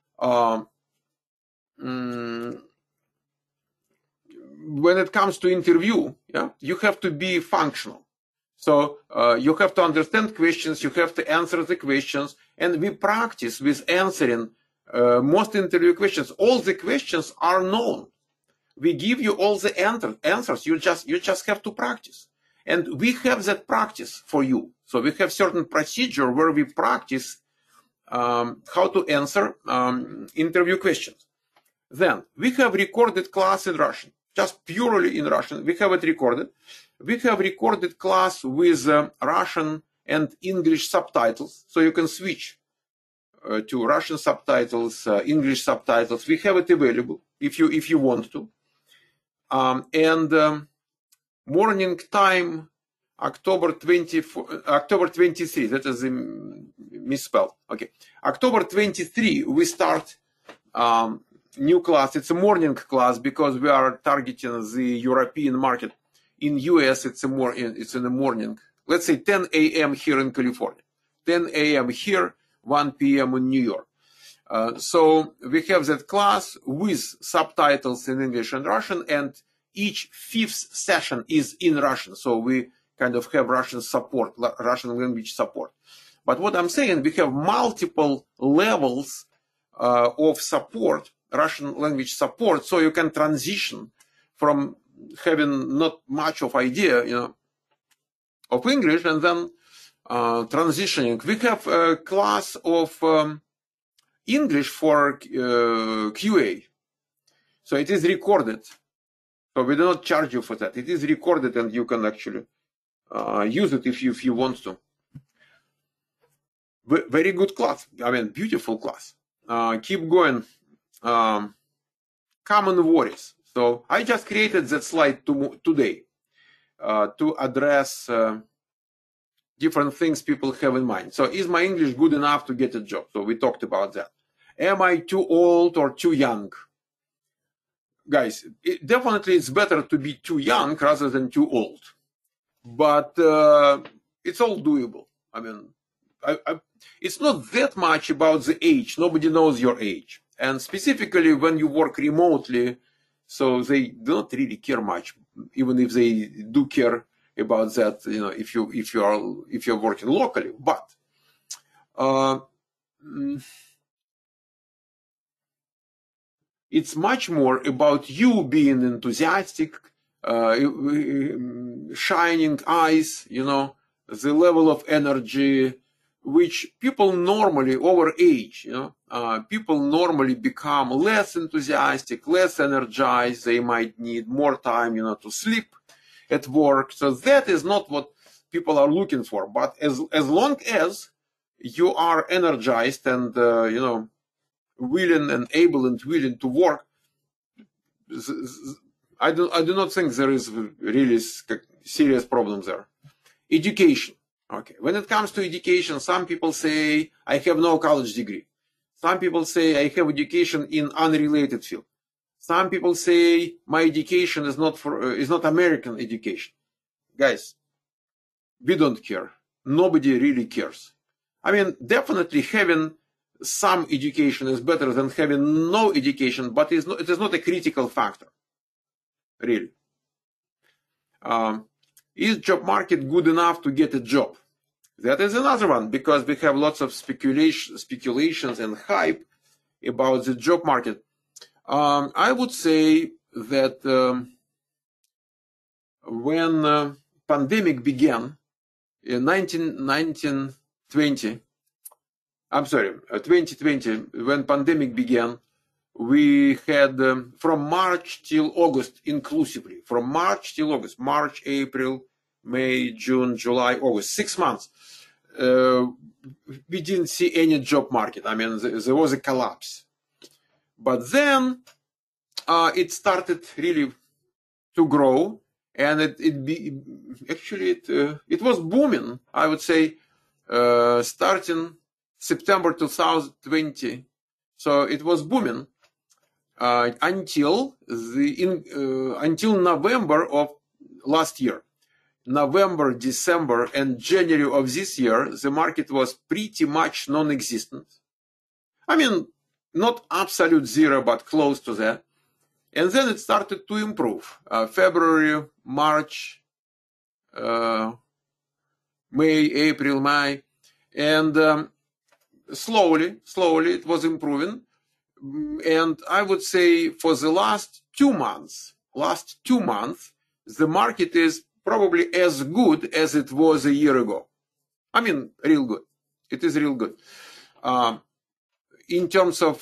when it comes to interview, you have to be functional. So you have to understand questions, you have to answer the questions, and we practice with answering most interview questions. All the questions are known. We give you all the answers. You just have to practice. And we have that practice for you. So we have certain procedure where we practice how to answer interview questions. Then we have recorded class in Russian, just purely in Russian. We have it recorded. We have recorded class with Russian and English subtitles, so you can switch to Russian subtitles, English subtitles. We have it available if you want to. Morning time, October 23. That is misspelled. Okay, October 23. We start new class. It's a morning class because we are targeting the European market. In US, it's in the morning. Let's say 10 a.m. here in California, 10 a.m. here, 1 p.m. in New York. So we have that class with subtitles in English and Russian, and each fifth session is in Russian. So we kind of have Russian support, Russian language support. But what I'm saying, we have multiple levels of support, Russian language support, so you can transition from having not much of idea, of English, and then transitioning. We have a class of English for QA. So it is recorded. So we do not charge you for that. It is recorded and you can actually use it if you want to. Very good class. I mean, beautiful class. Keep going. Common worries. So I just created that slide today to address different things people have in mind. So is my English good enough to get a job? So we talked about that. Am I too old or too young? Guys, definitely it's better to be too young rather than too old. But it's all doable. I mean, it's not that much about the age. Nobody knows your age. And specifically when you work remotely, so they don't really care much, even if they do care about that, if you're working locally. But it's much more about you being enthusiastic, shining eyes, the level of energy, which people normally over age, people normally become less enthusiastic, less energized. They might need more time, to sleep at work. So that is not what people are looking for. But as long as you are energized and, willing and able and willing to work, I do not think there is really serious problems there. Education. Okay, when it comes to education, some people say, I have no college degree. Some people say, I have education in unrelated field. Some people say, my education is not American education. Guys, we don't care. Nobody really cares. I mean, definitely having some education is better than having no education, but it is not a critical factor, really. Is job market good enough to get a job? That is another one, because we have lots of speculations and hype about the job market. I would say that when pandemic began in 2020, when pandemic began, we had from March till August inclusively, March, April, May, June, July, August, 6 months. We didn't see any job market. I mean, there was a collapse. But then it started really to grow, and it was booming, I would say, starting September 2020. So it was booming until November of last year. November, December, and January of this year, the market was pretty much non-existent. I mean, not absolute zero, but close to that. And then it started to improve. February, March, May, April, May. And slowly it was improving. And I would say for the last 2 months, the market is probably as good as it was a year ago. I mean, real good. It is real good. In terms of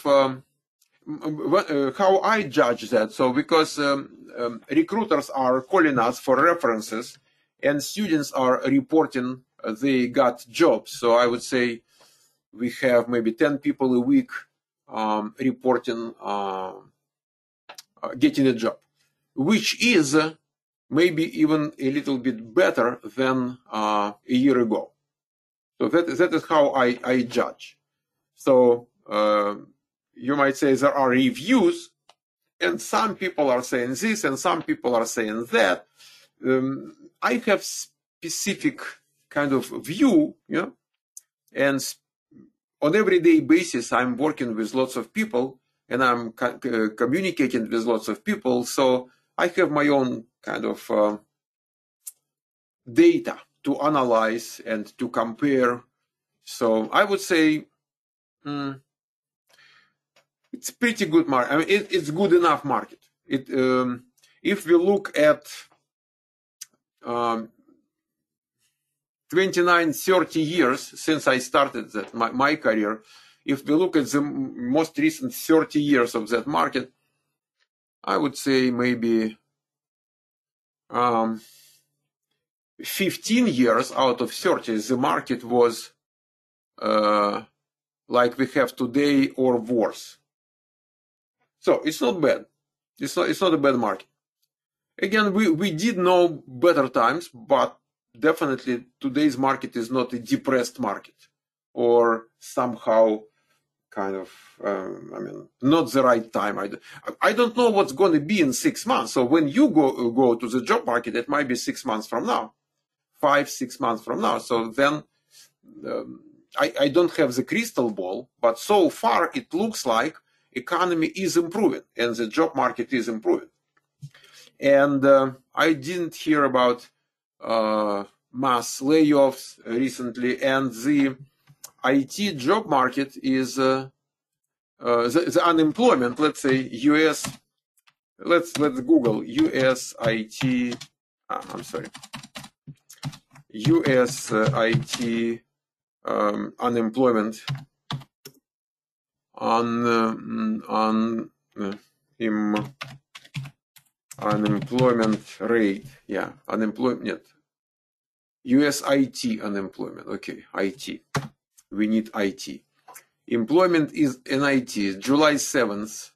how I judge that, so because recruiters are calling us for references and students are reporting they got jobs. So I would say we have maybe 10 people a week reporting getting a job, which is maybe even a little bit better than a year ago. So that is how I judge. So you might say there are reviews, and some people are saying this, and some people are saying that. I have specific kind of view, and on everyday basis, I'm working with lots of people, and I'm communicating with lots of people. So I have my own kind of data to analyze and to compare. So I would say it's pretty good market. I mean, it's good enough market. If we look at 29, 30 years since I started my career, if we look at the most recent 30 years of that market, I would say maybe 15 years out of 30, the market was like we have today or worse. So it's not bad. It's not a bad market. Again, we did know better times, but definitely today's market is not a depressed market or somehow kind of, not the right time. I don't know what's going to be in 6 months. So when you go to the job market, it might be 6 months from now, 5-6 months from now. So then I don't have the crystal ball, but so far it looks like economy is improving and the job market is improving. And I didn't hear about mass layoffs recently, and the IT job market is the unemployment. Let's say US. Let's Google US IT. US IT unemployment unemployment rate. Yeah, unemployment. US IT unemployment. Okay, IT. We need IT. Employment is in IT. July 7th.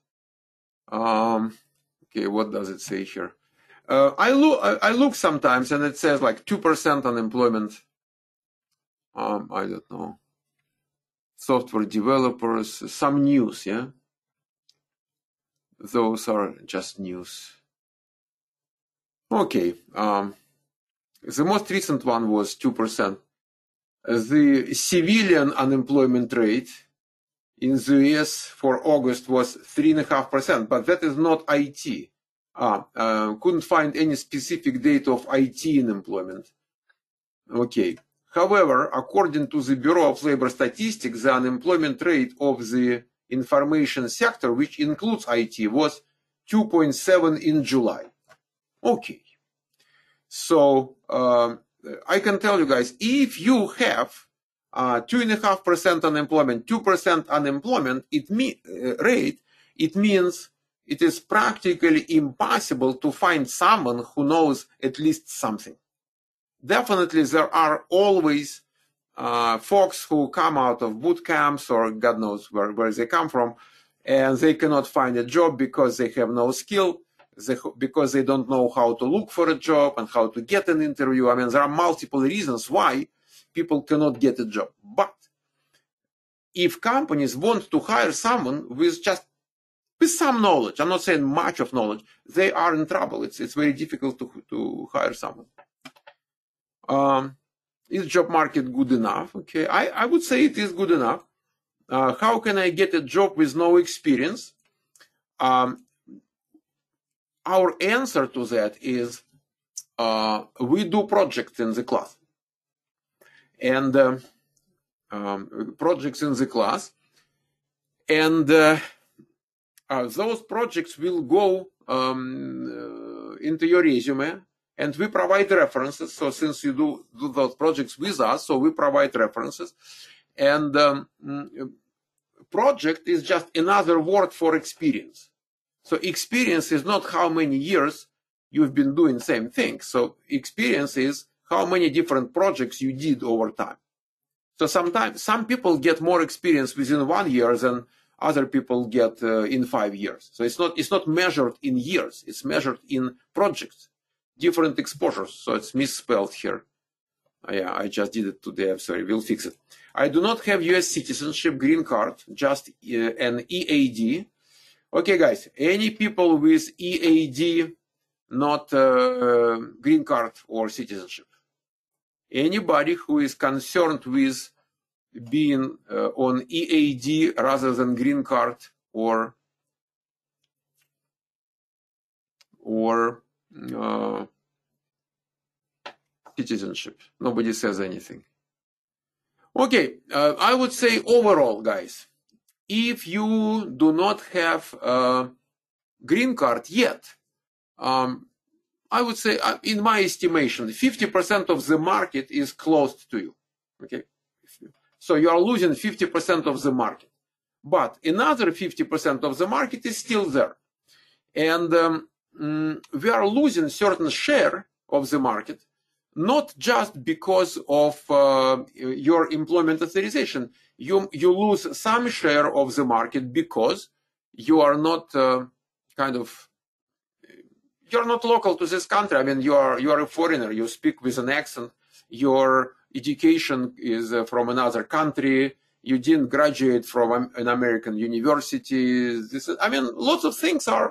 Okay, what does it say here? I look sometimes, and it says like 2% unemployment. I don't know. Software developers. Some news. Yeah. Those are just news. Okay. The most recent one was 2%. The civilian unemployment rate in the US for August was 3.5%, but that is not IT. Couldn't find any specific date of IT unemployment. Okay. However, according to the Bureau of Labor Statistics, the unemployment rate of the information sector, which includes IT, was 2.7 in July. Okay. So I can tell you guys, if you have 2.5% unemployment, 2% unemployment rate, it means it is practically impossible to find someone who knows at least something. Definitely, there are always folks who come out of boot camps or God knows where they come from, and they cannot find a job because they have no skill. Because they don't know how to look for a job and how to get an interview. I mean, there are multiple reasons why people cannot get a job. But if companies want to hire someone with some knowledge, I'm not saying much of knowledge, they are in trouble. It's very difficult to hire someone. Is job market good enough? Okay, I would say it is good enough. How can I get a job with no experience? Our answer to that is we do projects in the class. And projects in the class. And those projects will go into your resume, and we provide references. So since you do those projects with us, so we provide references. And project is just another word for experience. So experience is not how many years you've been doing the same thing. So experience is how many different projects you did over time. So sometimes some people get more experience within 1 year than other people get in 5 years. So it's not measured in years. It's measured in projects, different exposures. So it's misspelled here. Yeah, I just did it today. I'm sorry. We'll fix it. I do not have U.S. citizenship, green card, just an EAD. Okay, guys. Any people with EAD, not green card or citizenship? Anybody who is concerned with being on EAD rather than green card or citizenship? Nobody says anything. Okay, I would say overall, guys, if you do not have a green card yet, I would say, in my estimation, 50% of the market is closed to you. Okay, so you are losing 50% of the market, but another 50% of the market is still there, and we are losing certain share of the market, not just because of your employment authorization. You lose some share of the market because you are not you're not local to this country. I mean, you are a foreigner. You speak with an accent. Your education is from another country. You didn't graduate from an American university. Lots of things are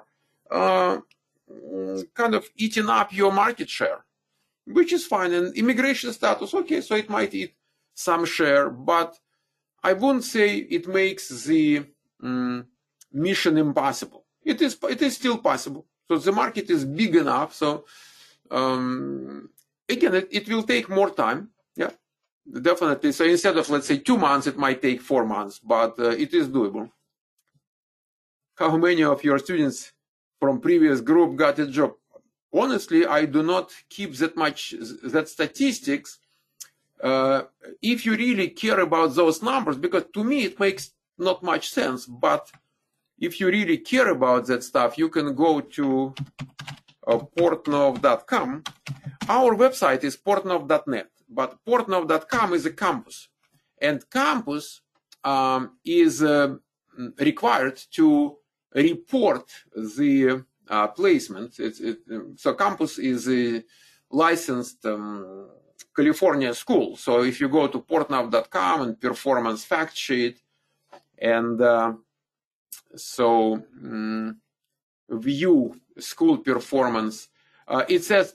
kind of eating up your market share, which is fine. And immigration status, okay, so it might eat some share, but I wouldn't say it makes the mission impossible. It is still possible. So the market is big enough. So again, it will take more time. Yeah, definitely. So instead of, let's say, 2 months, it might take 4 months, but it is doable. How many of your students from previous group got a job? Honestly, I do not keep that statistics. If you really care about those numbers, because to me it makes not much sense, but if you really care about that stuff, you can go to portnov.com. Our website is portnov.net, but portnov.com is a campus, and campus is required to report the placement. So campus is a licensed California school. So if you go to portnov.com and performance fact sheet, and view school performance, it says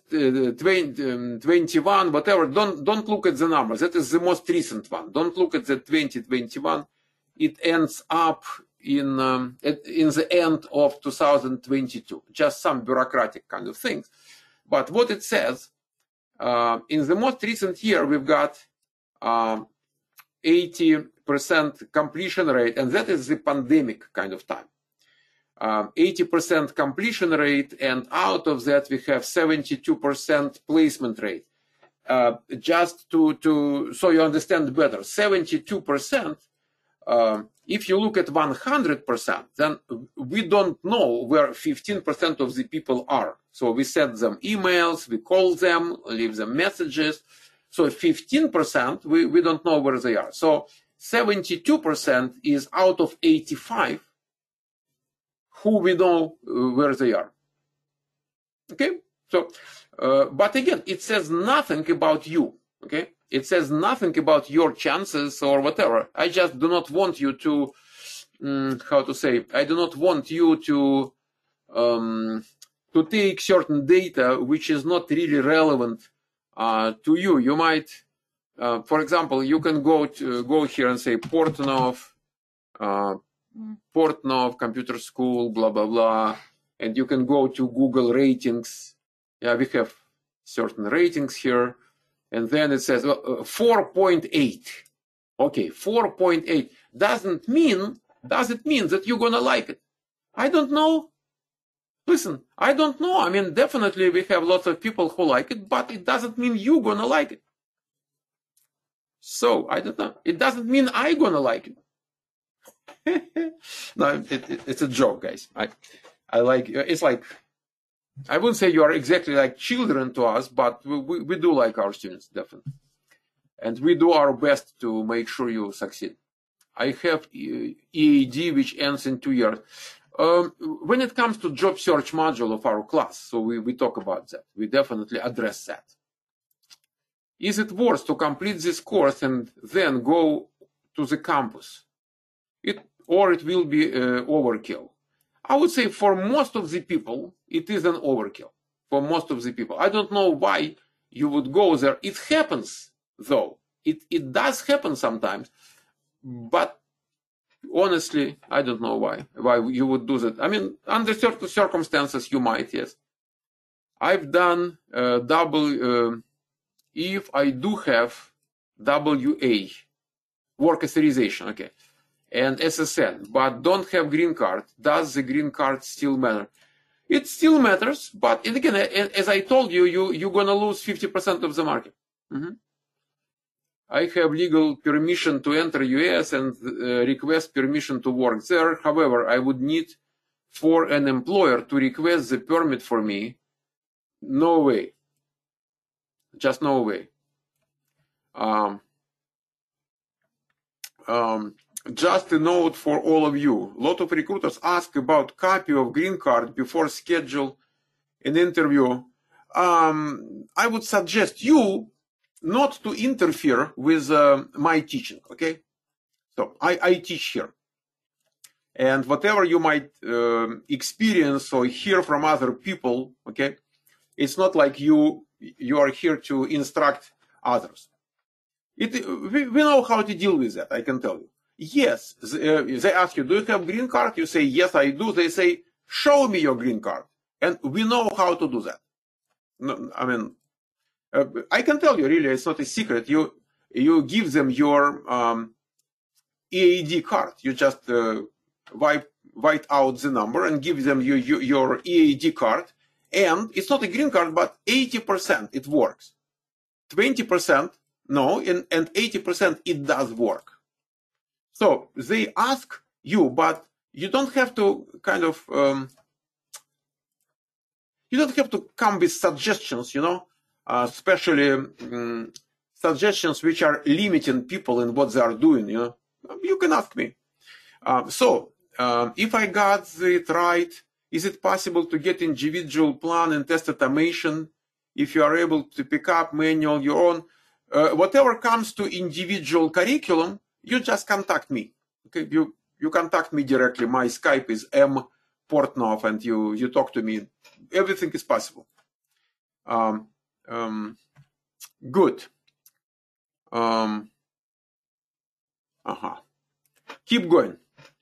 21, whatever. Don't look at the numbers. That is the most recent one. Don't look at the 2021. It ends up in the end of 2022. Just some bureaucratic kind of things. But what it says, in the most recent year, we've got 80% completion rate, and that is the pandemic kind of time. 80% completion rate, and out of that we have 72% placement rate. Just so you understand better, 72%, if you look at 100%, then we don't know where 15% of the people are. So we send them emails, we call them, leave them messages. So 15%, we don't know where they are. So 72% is out of 85 who we know where they are. Okay? So, but again, it says nothing about you. Okay? It says nothing about your chances or whatever. I just do not want you to, I do not want you to take certain data which is not really relevant to you. You might, for example, you can go here and say Portnov Computer School, blah, blah, blah. And you can go to Google ratings. Yeah, we have certain ratings here. And then it says 4.8. Okay, 4.8. Does it mean that you're going to like it? I don't know. Listen, I don't know. I mean, definitely we have lots of people who like it, but it doesn't mean you're going to like it. So, I don't know. It doesn't mean I'm going to like it. No, it's a joke, guys. I like, it's like, I wouldn't say you are exactly like children to us, but we do like our students, definitely. and we do our best to make sure you succeed. I have EAD, which ends in 2 years. When it comes to job search module of our class, so we talk about that. We definitely address that. Is it worth to complete this course and then go to the campus? Or it will be overkill? I would say for most of the people, it is an overkill. For most of the people. I don't know why you would go there. It happens, though. It does happen sometimes. But honestly, I don't know why you would do that. I mean, under certain circumstances, you might, yes. I've done if I do have WA, work authorization, okay, and SSN, but don't have green card, does the green card still matter? It still matters, but again, as I told you, you're going to lose 50% of the market. I have legal permission to enter US and request permission to work there. However, I would need for an employer to request the permit for me. No way. Just no way. Just a note for all of you. A lot of recruiters ask about copy of green card before schedule an interview. I would suggest you not to interfere with my teaching, okay? So I teach here. And whatever you might experience or hear from other people, okay, it's not like you are here to instruct others. We know how to deal with that, I can tell you. Yes, they ask you, do you have green card? You say, yes, I do. They say, show me your green card. And we know how to do that. No, I mean, I can tell you, really, it's not a secret. You give them your EAD card. You just write out the number and give them your EAD card. And it's not a green card, but 80% it works. 20% no, and 80% it does work. So they ask you, but you don't have to kind of, you don't have to come with suggestions, you know, especially suggestions which are limiting people in what they are doing, you know. You can ask me. If I got it right, is it possible to get individual plan and test automation if you are able to pick up manual your own? Whatever comes to individual curriculum, you just contact me. Okay, you contact me directly. My Skype is m.portnov, and you talk to me. Everything is possible. Good. Keep going.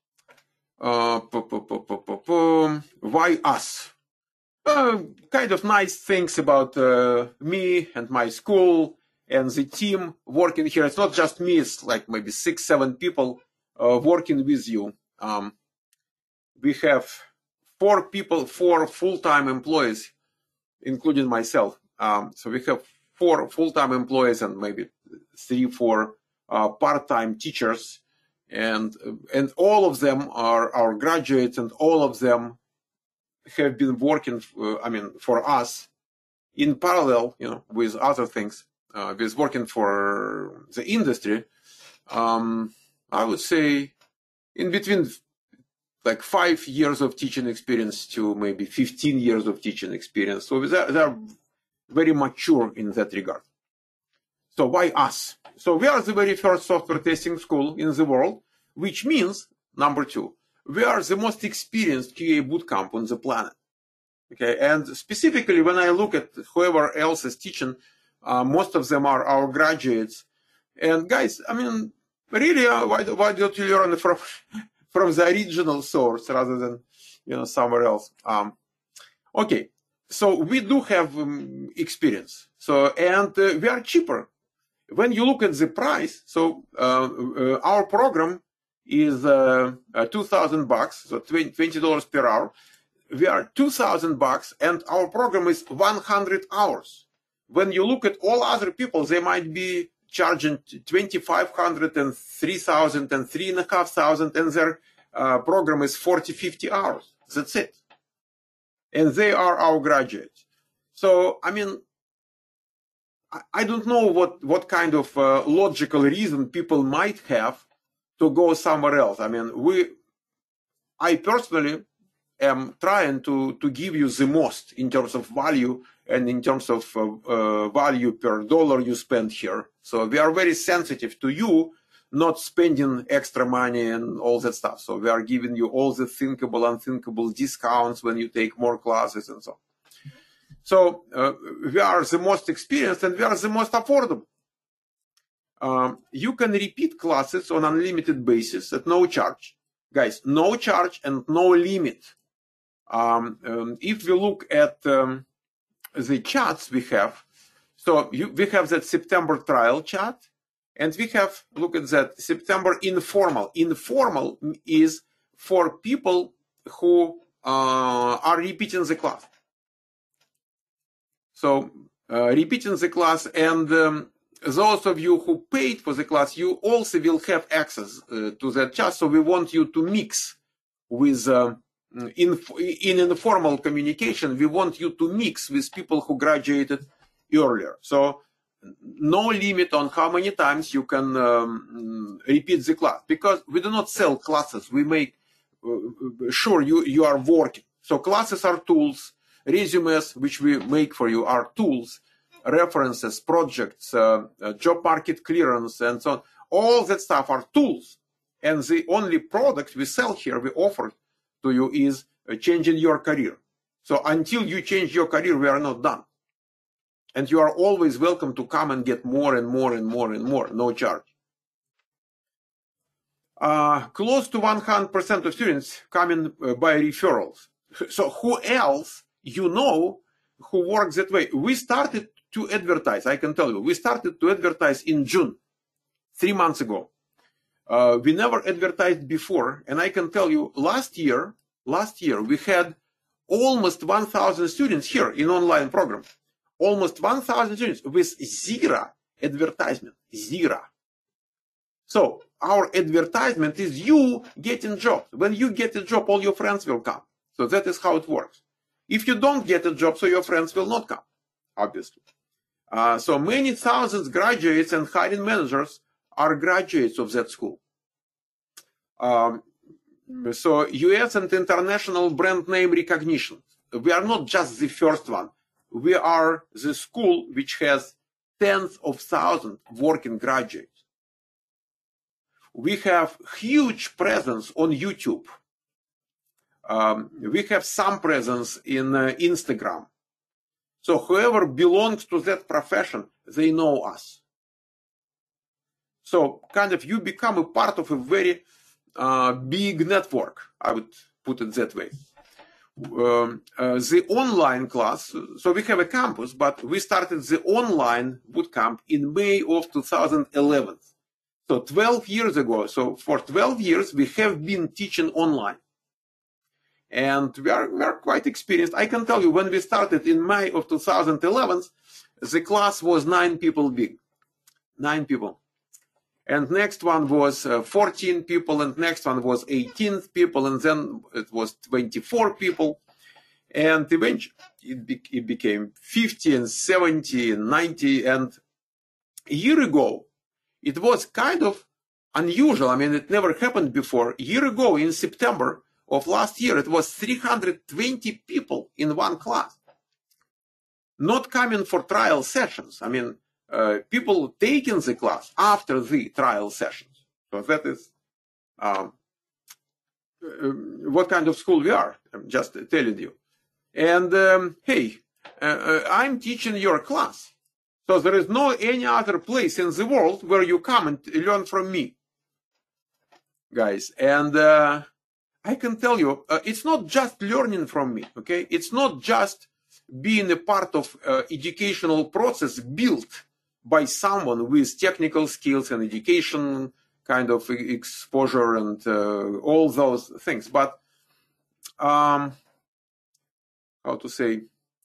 Why us? Kind of nice things about me and my school and the team working here. It's not just me, it's like maybe 6-7 people working with you. We have 4 full-time employees, including myself. So we have 4 full-time employees and maybe 3-4 part-time teachers. And all of them are our graduates, and all of them have been working, for us in parallel, you know, with other things, with working for the industry. I would say in between like 5 years of teaching experience to maybe 15 years of teaching experience. So they're very mature in that regard. So why us? So we are the very first software testing school in the world, which means, number 2, we are the most experienced QA bootcamp on the planet. Okay, and specifically when I look at whoever else is teaching, most of them are our graduates. And guys, I mean, really, why don't you learn from the original source rather than, you know, somewhere else? Okay, so we do have experience. So, and we are cheaper. When you look at the price, so our program is $2,000, so $20 per hour. We are $2,000, and our program is 100 hours. When you look at all other people, they might be charging $2,500 and $3,000 and $3,500, and their program is 40-50 hours. That's it. And they are our graduates. So, I mean, I don't know what kind of logical reason people might have to go somewhere else. I mean, I personally am trying to give you the most in terms of value and in terms of value per dollar you spend here. So we are very sensitive to you not spending extra money and all that stuff. So we are giving you all the thinkable, unthinkable discounts when you take more classes and so on. So we are the most experienced and we are the most affordable. You can repeat classes on unlimited basis at no charge. Guys, no charge and no limit. If we look at the chats we have, so we have that September trial chat, and we have, look at that, September informal. Informal is for people who are repeating the class. So repeating the class, and those of you who paid for the class, you also will have access to that chat. So we want you to mix with, in informal communication, we want you to mix with people who graduated earlier. So no limit on how many times you can repeat the class, because we do not sell classes. We make sure you are working. So classes are tools. Resumes, which we make for you, are tools, references, projects, job market clearance, and so on. All that stuff are tools. And the only product we sell here, we offer to you, is changing your career. So until you change your career, we are not done. And you are always welcome to come and get more and more and more and more, no charge. Close to 100% of students come in by referrals. So who else you know who works that way? We started to advertise, I can tell you, we started to advertise in June, 3 months ago. We never advertised before, and I can tell you, last year we had almost 1,000 students here in online program. Almost 1,000 students with zero advertisement, zero. So our advertisement is you getting jobs. When you get a job, all your friends will come. So that is how it works. If you don't get a job, so your friends will not come, obviously. So many thousands graduates and hiring managers are graduates of that school. So US and international brand name recognition. We are not just the first one. We are the school which has tens of thousands working graduates. We have huge presence on YouTube. We have some presence in Instagram. So whoever belongs to that profession, they know us. So kind of you become a part of a very big network, I would put it that way. The online class, so we have a campus, but we started the online bootcamp in May of 2011. So 12 years ago, so for 12 years, we have been teaching online. And we are quite experienced. I can tell you, when we started in May of 2011, the class was 9 people big. 9 people. And next one was 14 people, and next one was 18 people, and then it was 24 people. And eventually it became 50 and 70 and 90. And a year ago, it was kind of unusual. I mean, it never happened before. A year ago, in September of last year, it was 320 people in one class. Not coming for trial sessions. I mean, people taking the class after the trial sessions. So that is what kind of school we are. I'm just telling you. And hey, I'm teaching your class. So there is no any other place in the world where you come and learn from me, guys. And I can tell you, it's not just learning from me, okay? It's not just being a part of educational process built by someone with technical skills and education kind of exposure and all those things. But how to say,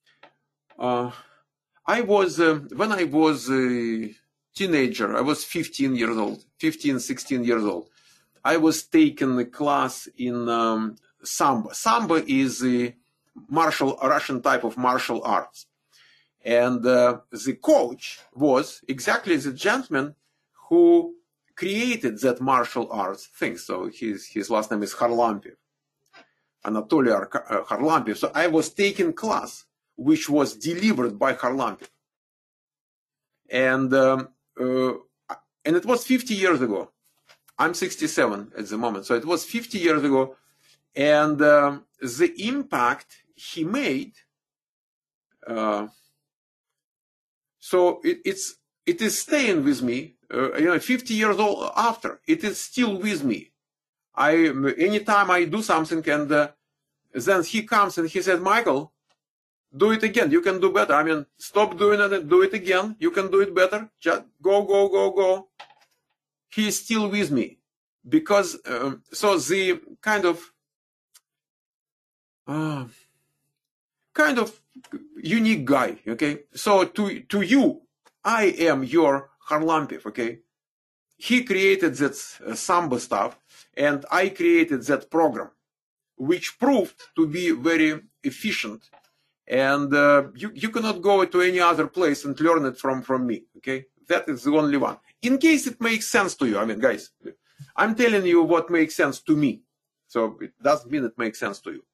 I was, when I was a teenager, I was 15 years old, 15, 16 years old. I was taking a class in Sambo. Sambo is a Russian type of martial arts. And the coach was exactly the gentleman who created that martial arts thing. So his last name is Kharlampiev, Anatoly Kharlampiev. So I was taking class which was delivered by Kharlampiev. And it was 50 years ago. I'm 67 at the moment. So it was 50 years ago. And the impact he made, so it is staying with me, 50 years old after, it is still with me. Anytime I do something and then he comes and he says, Michael, do it again. You can do better. I mean, stop doing it and do it again. You can do it better. Just go. He is still with me because, so the kind of unique guy, okay? So to you, I am your Kharlampiev, okay? He created that Samba stuff, and I created that program, which proved to be very efficient. And you cannot go to any other place and learn it from me, okay? That is the only one. In case it makes sense to you, I mean, guys, I'm telling you what makes sense to me. So it doesn't mean it makes sense to you.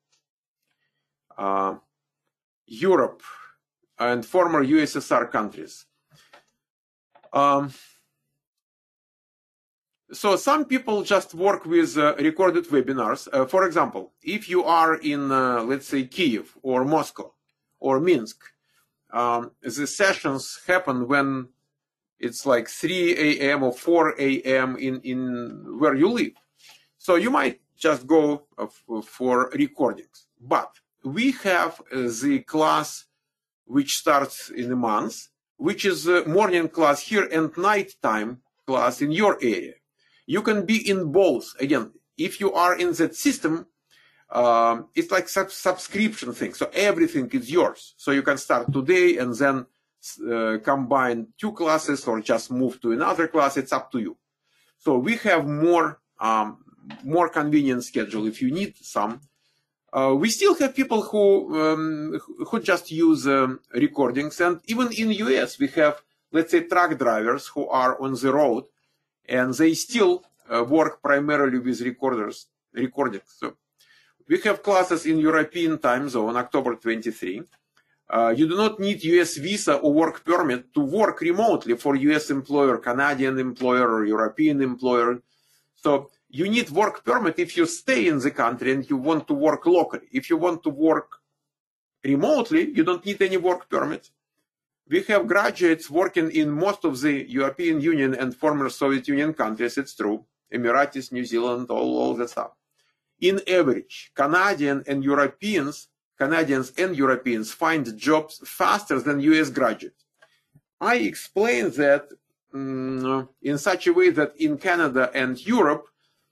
Europe and former USSR countries. So some people just work with recorded webinars. For example, if you are in, let's say, Kiev or Moscow or Minsk, the sessions happen when it's like 3 a.m. or 4 a.m. in where you live. So you might just go for recordings. But we have the class which starts in a month, which is a morning class here and nighttime class in your area. You can be in both. Again, if you are in that system, it's like subscription thing. So everything is yours. So you can start today and then combine two classes or just move to another class. It's up to you. So we have more convenient schedule if you need some. We still have people who just use recordings, and even in US we have, let's say, truck drivers who are on the road, and they still work primarily with recordings. So we have classes in European time zone, October 23. You do not need US visa or work permit to work remotely for US employer, Canadian employer, or European employer. So you need work permit if you stay in the country and you want to work locally. If you want to work remotely, you don't need any work permit. We have graduates working in most of the European Union and former Soviet Union countries, it's true. Emiratis, New Zealand, all that stuff. In average, Canadians and Europeans find jobs faster than US graduates. I explained that in such a way that in Canada and Europe,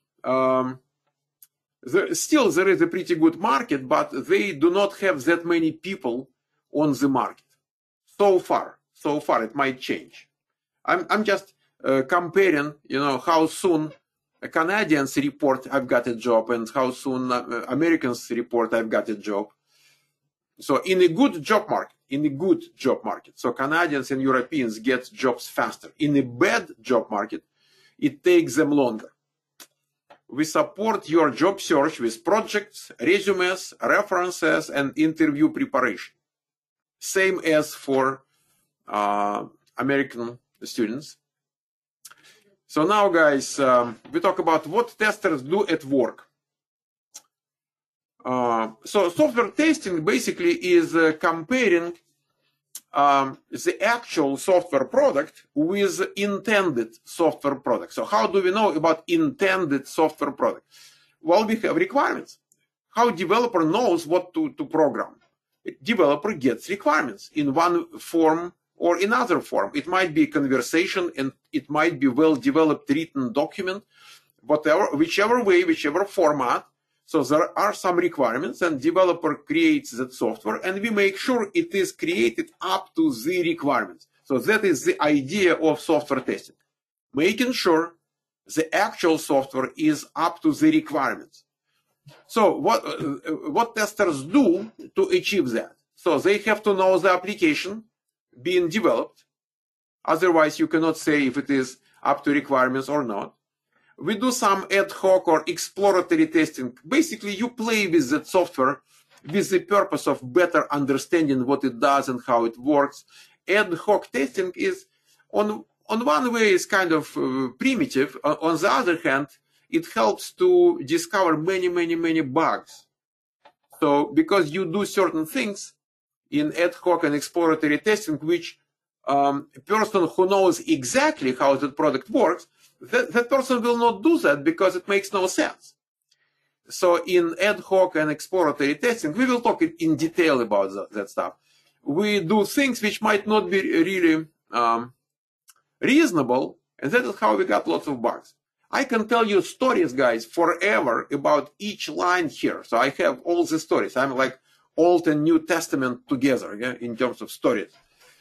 there is a pretty good market, but they do not have that many people on the market. So far, it might change. I'm just comparing, how soon Canadians report I've got a job and how soon Americans report I've got a job. So in a good job market, so Canadians and Europeans get jobs faster. In a bad job market, it takes them longer. We support your job search with projects, resumes, references, and interview preparation. Same as for American students. So now, guys, we talk about what testers do at work. So software testing basically is comparing the actual software product with intended software product. So how do we know about intended software product? Well, we have requirements. How developer knows what to program? Developer gets requirements in one form or another form. It might be conversation and it might be well-developed written document, whichever way, whichever format. So there are some requirements and developer creates that software and we make sure it is created up to the requirements. So that is the idea of software testing, making sure the actual software is up to the requirements. So what testers do to achieve that? So they have to know the application, being developed. Otherwise, you cannot say if it is up to requirements or not. We do some ad hoc or exploratory testing. Basically, you play with that software with the purpose of better understanding what it does and how it works. Ad hoc testing is, on one way, is kind of primitive. On the other hand, it helps to discover many bugs. So, because you do certain things in ad hoc and exploratory testing, which a person who knows exactly how the product works, that person will not do that because it makes no sense. So in ad hoc and exploratory testing, we will talk in detail about that stuff. We do things which might not be really reasonable, and that is how we got lots of bugs. I can tell you stories, guys, forever about each line here. So I have all the stories. I'm like Old and New Testament together, yeah, in terms of stories.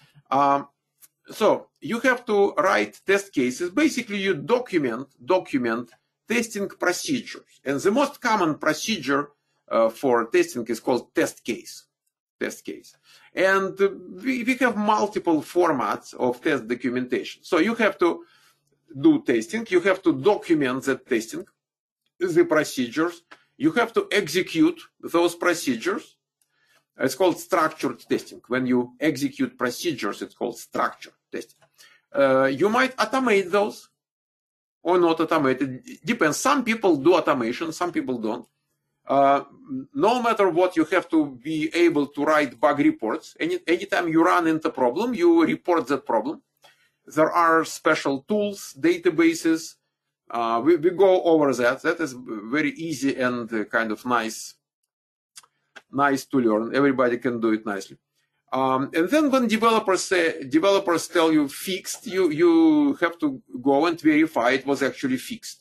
So you have to write test cases. Basically, you document testing procedures. And the most common procedure for testing is called test case. And we have multiple formats of test documentation. So you have to do testing. You have to document the testing, the procedures. You have to execute those procedures. It's called structured testing. When you execute procedures, it's called structured testing. You might automate those or not automate it. Depends. Some people do automation, some people don't. No matter what, you have to be able to write bug reports. Anytime you run into a problem, you report that problem. There are special tools, databases. We go over that. That is very easy and kind of nice to learn. Everybody can do it nicely. And then when developers tell you fixed, you have to go and verify it was actually fixed.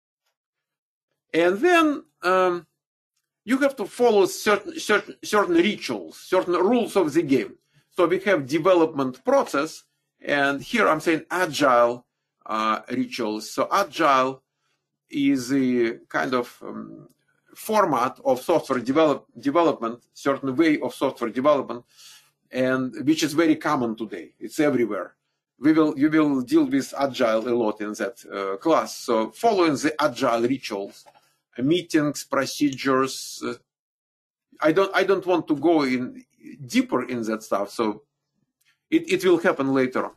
And then you have to follow certain rituals, certain rules of the game. So we have development process, and here I'm saying agile rituals. So agile is a kind of format of software development, certain way of software development, and which is very common today. It's everywhere. You will deal with agile a lot in that class. So following the agile rituals, meetings, procedures. I don't want to go in deeper in that stuff. So it will happen later.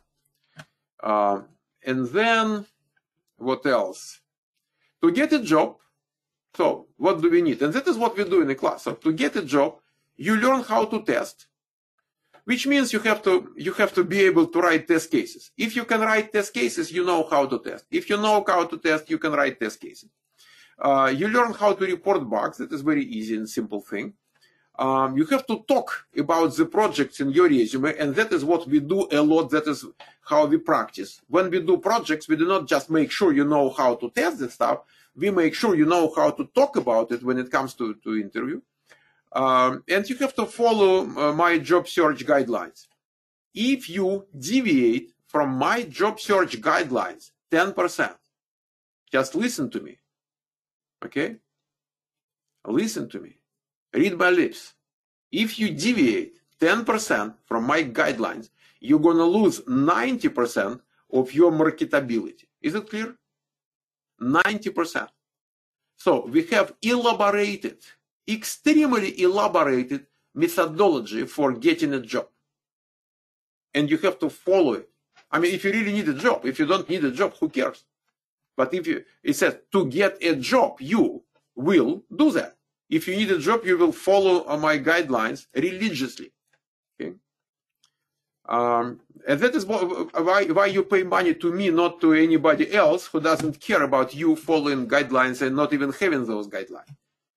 And then what else? To get a job. So what do we need? And that is what we do in the class. So to get a job, you learn how to test, which means you have to be able to write test cases. If you can write test cases, you know how to test. If you know how to test, you can write test cases. You learn how to report bugs. That is very easy and simple thing. You have to talk about the projects in your resume, and that is what we do a lot. That is how we practice. When we do projects, we do not just make sure you know how to test the stuff. We make sure you know how to talk about it when it comes to interview. And you have to follow my job search guidelines. If you deviate from my job search guidelines 10%, just listen to me. Okay? Listen to me. Read my lips. If you deviate 10% from my guidelines, you're going to lose 90% of your marketability. Is it clear? 90%. So we have extremely elaborated methodology for getting a job. And you have to follow it. I mean, if you really need a job, if you don't need a job, who cares? But it says to get a job, you will do that. If you need a job, you will follow my guidelines religiously. Okay? And that is why you pay money to me, not to anybody else who doesn't care about you following guidelines and not even having those guidelines.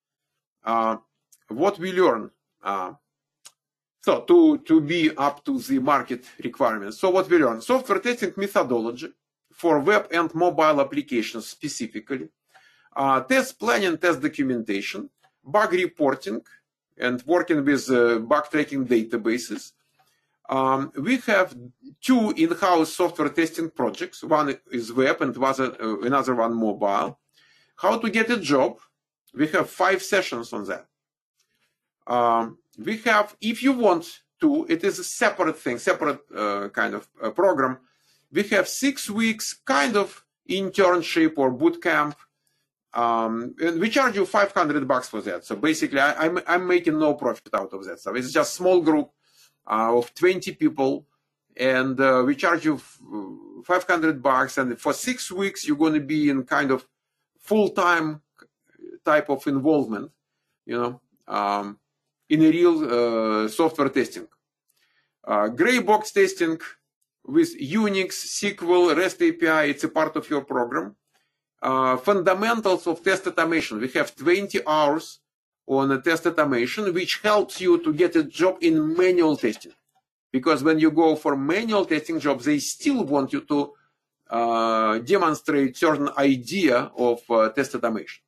What we learn, so to be up to the market requirements. So what we learn, software testing methodology for web and mobile applications specifically, test planning, test documentation, bug reporting, and working with bug tracking databases. We have 2 in-house software testing projects. One is web and another one mobile. How to get a job. We have 5 sessions on that. We have, if you want 2, it is a separate thing, separate kind of program. We have 6 weeks kind of internship or boot camp. And we charge you $500 for that. So basically, I'm making no profit out of that stuff. It's just a small group of 20 people, and we charge you $500. And for 6 weeks, you're going to be in kind of full-time type of involvement, you know, in a real software testing. Gray box testing with Unix, SQL, REST API, it's a part of your program. Fundamentals of test automation. We have 20 hours on a test automation, which helps you to get a job in manual testing. Because when you go for manual testing jobs, they still want you to demonstrate certain idea of test automation.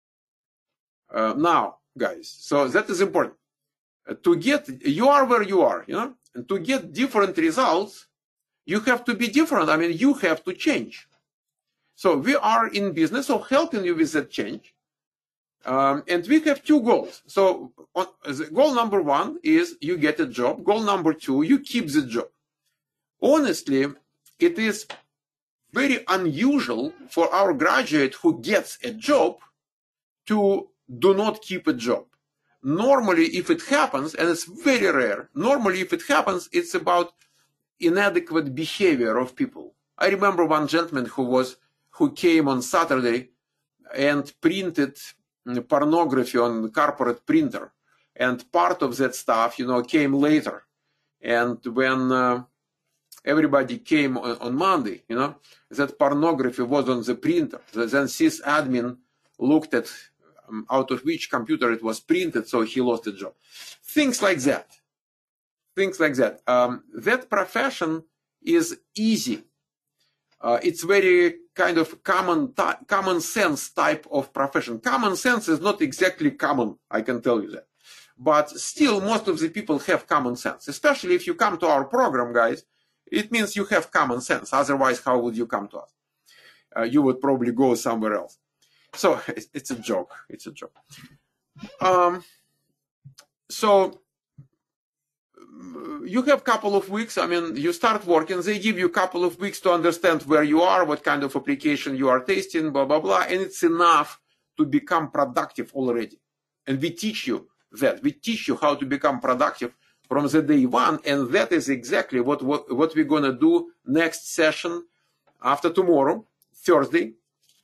Now, guys, so that is important. To get, you are where you are, you know, and to get different results, you have to be different. I mean, you have to change. So we are in business of helping you with that change. And we have 2 goals. So goal number 1 is you get a job. Goal number 2, you keep the job. Honestly, it is very unusual for our graduate who gets a job to do not keep a job. Normally, if it happens, and it's very rare, normally if it happens, it's about inadequate behavior of people. I remember one gentleman who came on Saturday and printed pornography on corporate printer, and part of that stuff, you know, came later. And when everybody came on Monday, you know, that pornography was on the printer. Then sysadmin looked at out of which computer it was printed, so he lost the job. Things like that. Things like that. That profession is easy. It's very kind of common sense type of profession. Common sense is not exactly common, I can tell you that. But still, most of the people have common sense. Especially if you come to our program, guys, it means you have common sense. Otherwise, how would you come to us? You would probably go somewhere else. So it's a joke. It's a joke. So you have a couple of weeks. I mean, you start working. They give you a couple of weeks to understand where you are, what kind of application you are testing, blah, blah, blah. And it's enough to become productive already. And we teach you that. We teach you how to become productive from the day 1. And that is exactly what we're going to do next session after tomorrow, Thursday.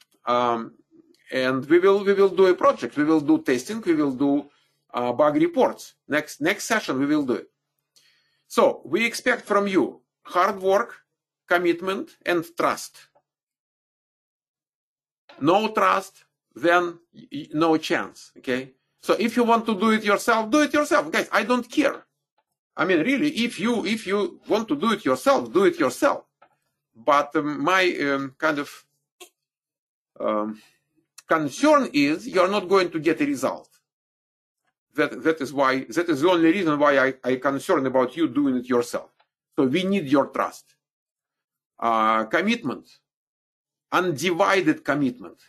And we will do a project. We will do testing. We will do bug reports. Next session, we will do it. So we expect from you hard work, commitment, and trust. No trust, then no chance. Okay. So if you want to do it yourself, guys. I don't care. I mean, really, if you want to do it yourself, do it yourself. But my kind of concern is you're not going to get a result. That is the only reason why I'm concerned about you doing it yourself. So we need your trust. Commitment. Undivided commitment.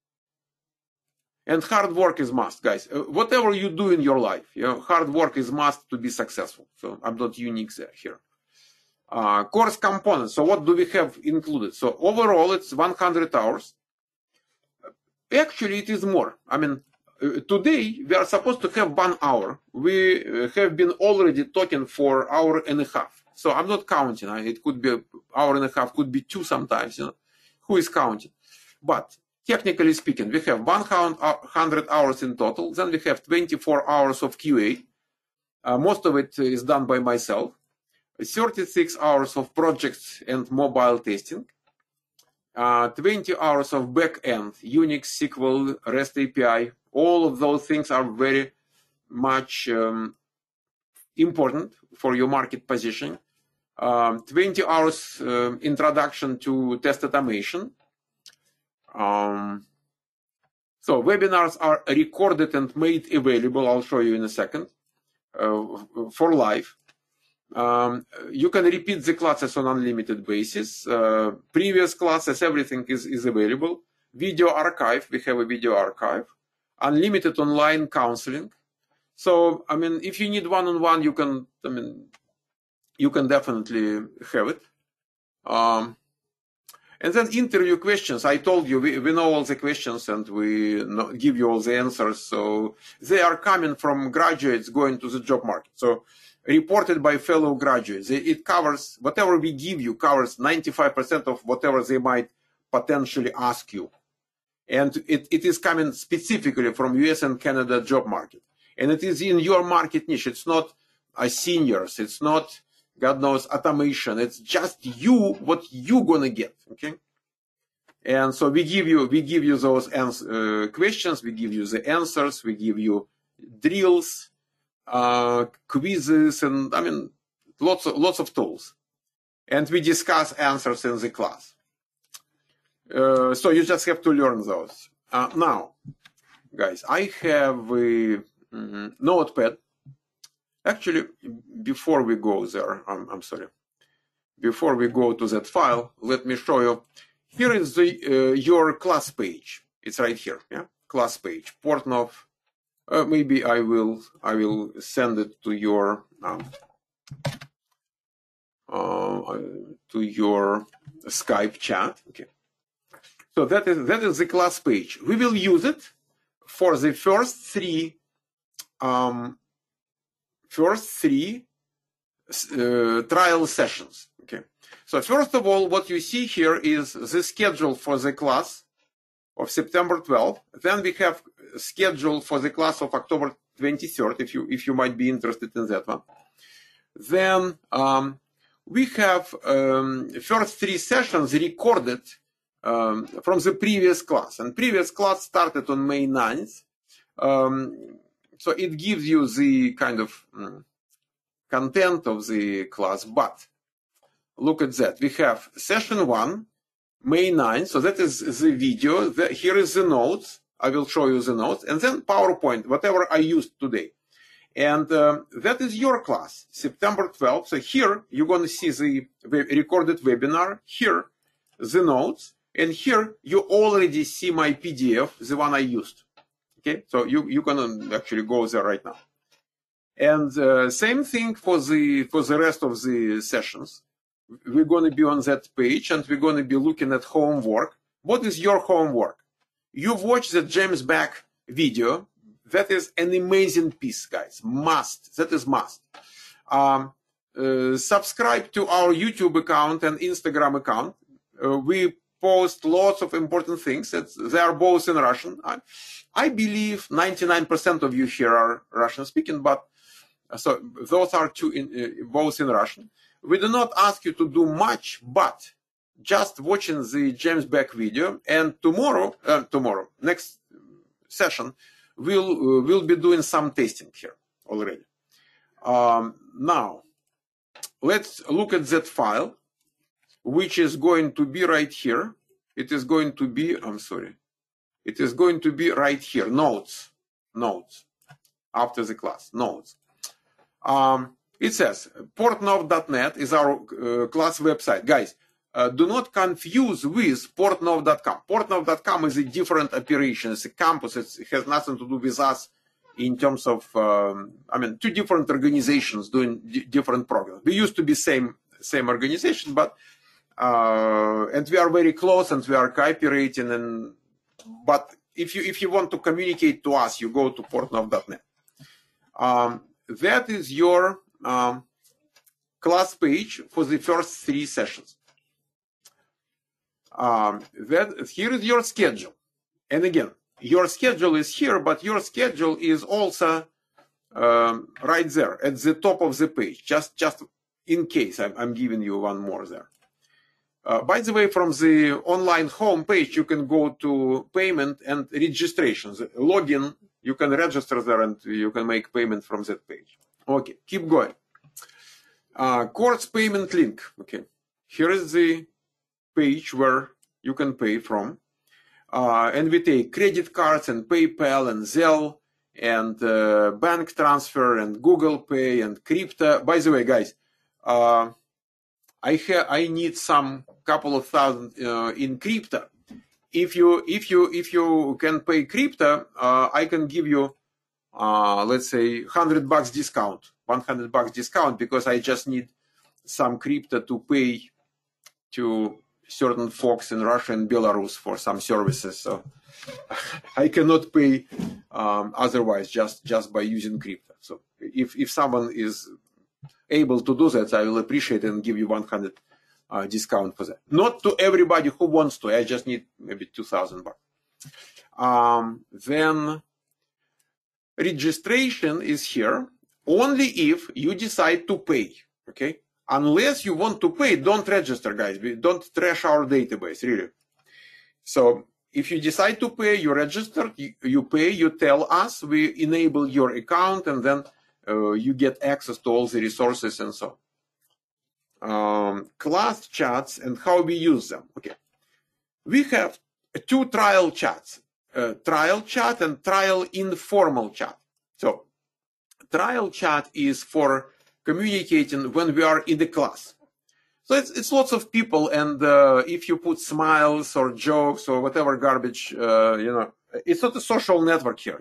And hard work is must, guys. Whatever you do in your life, you know, hard work is must to be successful. So I'm not unique there here. Course components. So what do we have included? So overall, it's 100 hours. Actually, it is more. I mean, today we are supposed to have 1 hour. We have been already talking for an hour and a half. So I'm not counting. It could be an hour and a half, could be 2 sometimes. You know, who is counting? But technically speaking, we have 100 hours in total. Then we have 24 hours of QA. Most of it is done by myself. 36 hours of projects and mobile testing. 20 hours of back-end, Unix, SQL, REST API. All of those things are very much important for your market position. 20 hours introduction to test automation. So webinars are recorded and made available. I'll show you in a second for live. You can repeat the classes on unlimited basis. Previous classes, everything is available. Video archive, we have a video archive. Unlimited online counseling. So, I mean, if you need one-on-one, you can, I mean, you can definitely have it. And then interview questions. I told you, we know all the questions and we give you all the answers. So they are coming from graduates going to the job market. So reported by fellow graduates. It covers, whatever we give you covers 95% of whatever they might potentially ask you. And it is coming specifically from US and Canada job market. And it is in your market niche. It's not seniors. It's not, God knows, automation. It's just you, what you gonna get, okay? And so we give you those questions. We give you the answers. We give you drills, quizzes, and I mean, lots of tools. And we discuss answers in the class. So you just have to learn those. Now, guys, I have a notepad. Actually, before we go there, I'm sorry. Before we go to that file, let me show you. Here is the your class page. It's right here, yeah, class page. Portnoy. Maybe I will send it to your Skype chat. Okay. So that is the class page. We will use it for the first three trial sessions. Okay. So first of all, what you see here is the schedule for the class of September 12th. Then we have schedule for the class of October 23rd, if you might be interested in that one. Then we have first three sessions recorded from the previous class. And previous class started on May 9th. So it gives you the kind of content of the class, but look at that. We have session 1, May 9th. So that is the video. Here is the notes. I will show you the notes. And then PowerPoint, whatever I used today. And that is your class, September 12th. So here you're going to see the recorded webinar. Here, the notes. And here you already see my PDF, the one I used. Okay, so you're going to actually go there right now. And same thing for the rest of the sessions. We're going to be on that page and we're going to be looking at homework. What is your homework? You've watched the James Beck video. That is an amazing piece, guys. Must. That is must. Subscribe to our YouTube account and Instagram account. We post lots of important things. They are both in Russian. I believe 99% of you here are Russian speaking, but so those are both in Russian. We do not ask you to do much, but just watching the James Beck video. And tomorrow, next session, we'll be doing some testing here already. Now, let's look at that file, which is going to be right here. It is going to be, it is going to be right here, notes, after the class, notes. It says, portnoy.net is our class website. Guys, do not confuse with portnoy.com. Portnoy.com is a different operation. It's a campus. It has nothing to do with us in terms of, two different organizations doing different programs. We used to be same organization, but and we are very close and we are cooperating. But if you want to communicate to us, you go to portnoy.net. That is your class page for the first three sessions. Here is your schedule. And again, your schedule is here, but your schedule is also right there at the top of the page, just in case I'm giving you one more there. By the way, from the online home page, you can go to payment and registrations. Login, you can register there and you can make payment from that page. Okay, keep going. Course payment link. Okay, here is the page where you can pay from. And we take credit cards and PayPal and Zelle and bank transfer and Google Pay and crypto. By the way, guys, I need some couple of thousand in crypto. If you can pay crypto, I can give you let's say $100 discount, $100 discount, because I just need some crypto to pay to certain folks in Russia and Belarus for some services. So I cannot pay otherwise just by using crypto. So if someone is able to do that, I will appreciate it and give you 100 discount for that. Not to everybody who wants to. I just need maybe $2,000. Then registration is here only if you decide to pay. Okay. Unless you want to pay, don't register, guys. Don't trash our database, really. So if you decide to pay, you register, you pay, you tell us, we enable your account, and then you get access to all the resources and so on. Class chats and how we use them. Okay. We have two trial chats, trial chat and trial informal chat. So trial chat is for communicating when we are in the class. So it's lots of people, and if you put smiles or jokes or whatever garbage, it's not a social network here,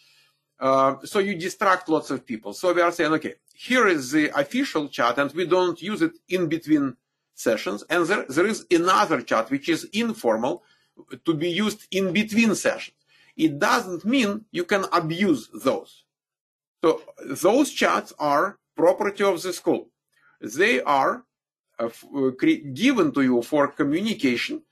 so you distract lots of people. So we are saying, okay, here is the official chat, and we don't use it in between sessions. And there is another chat, which is informal, to be used in between sessions. It doesn't mean you can abuse those. So those chats are property of the school. They are given to you for communication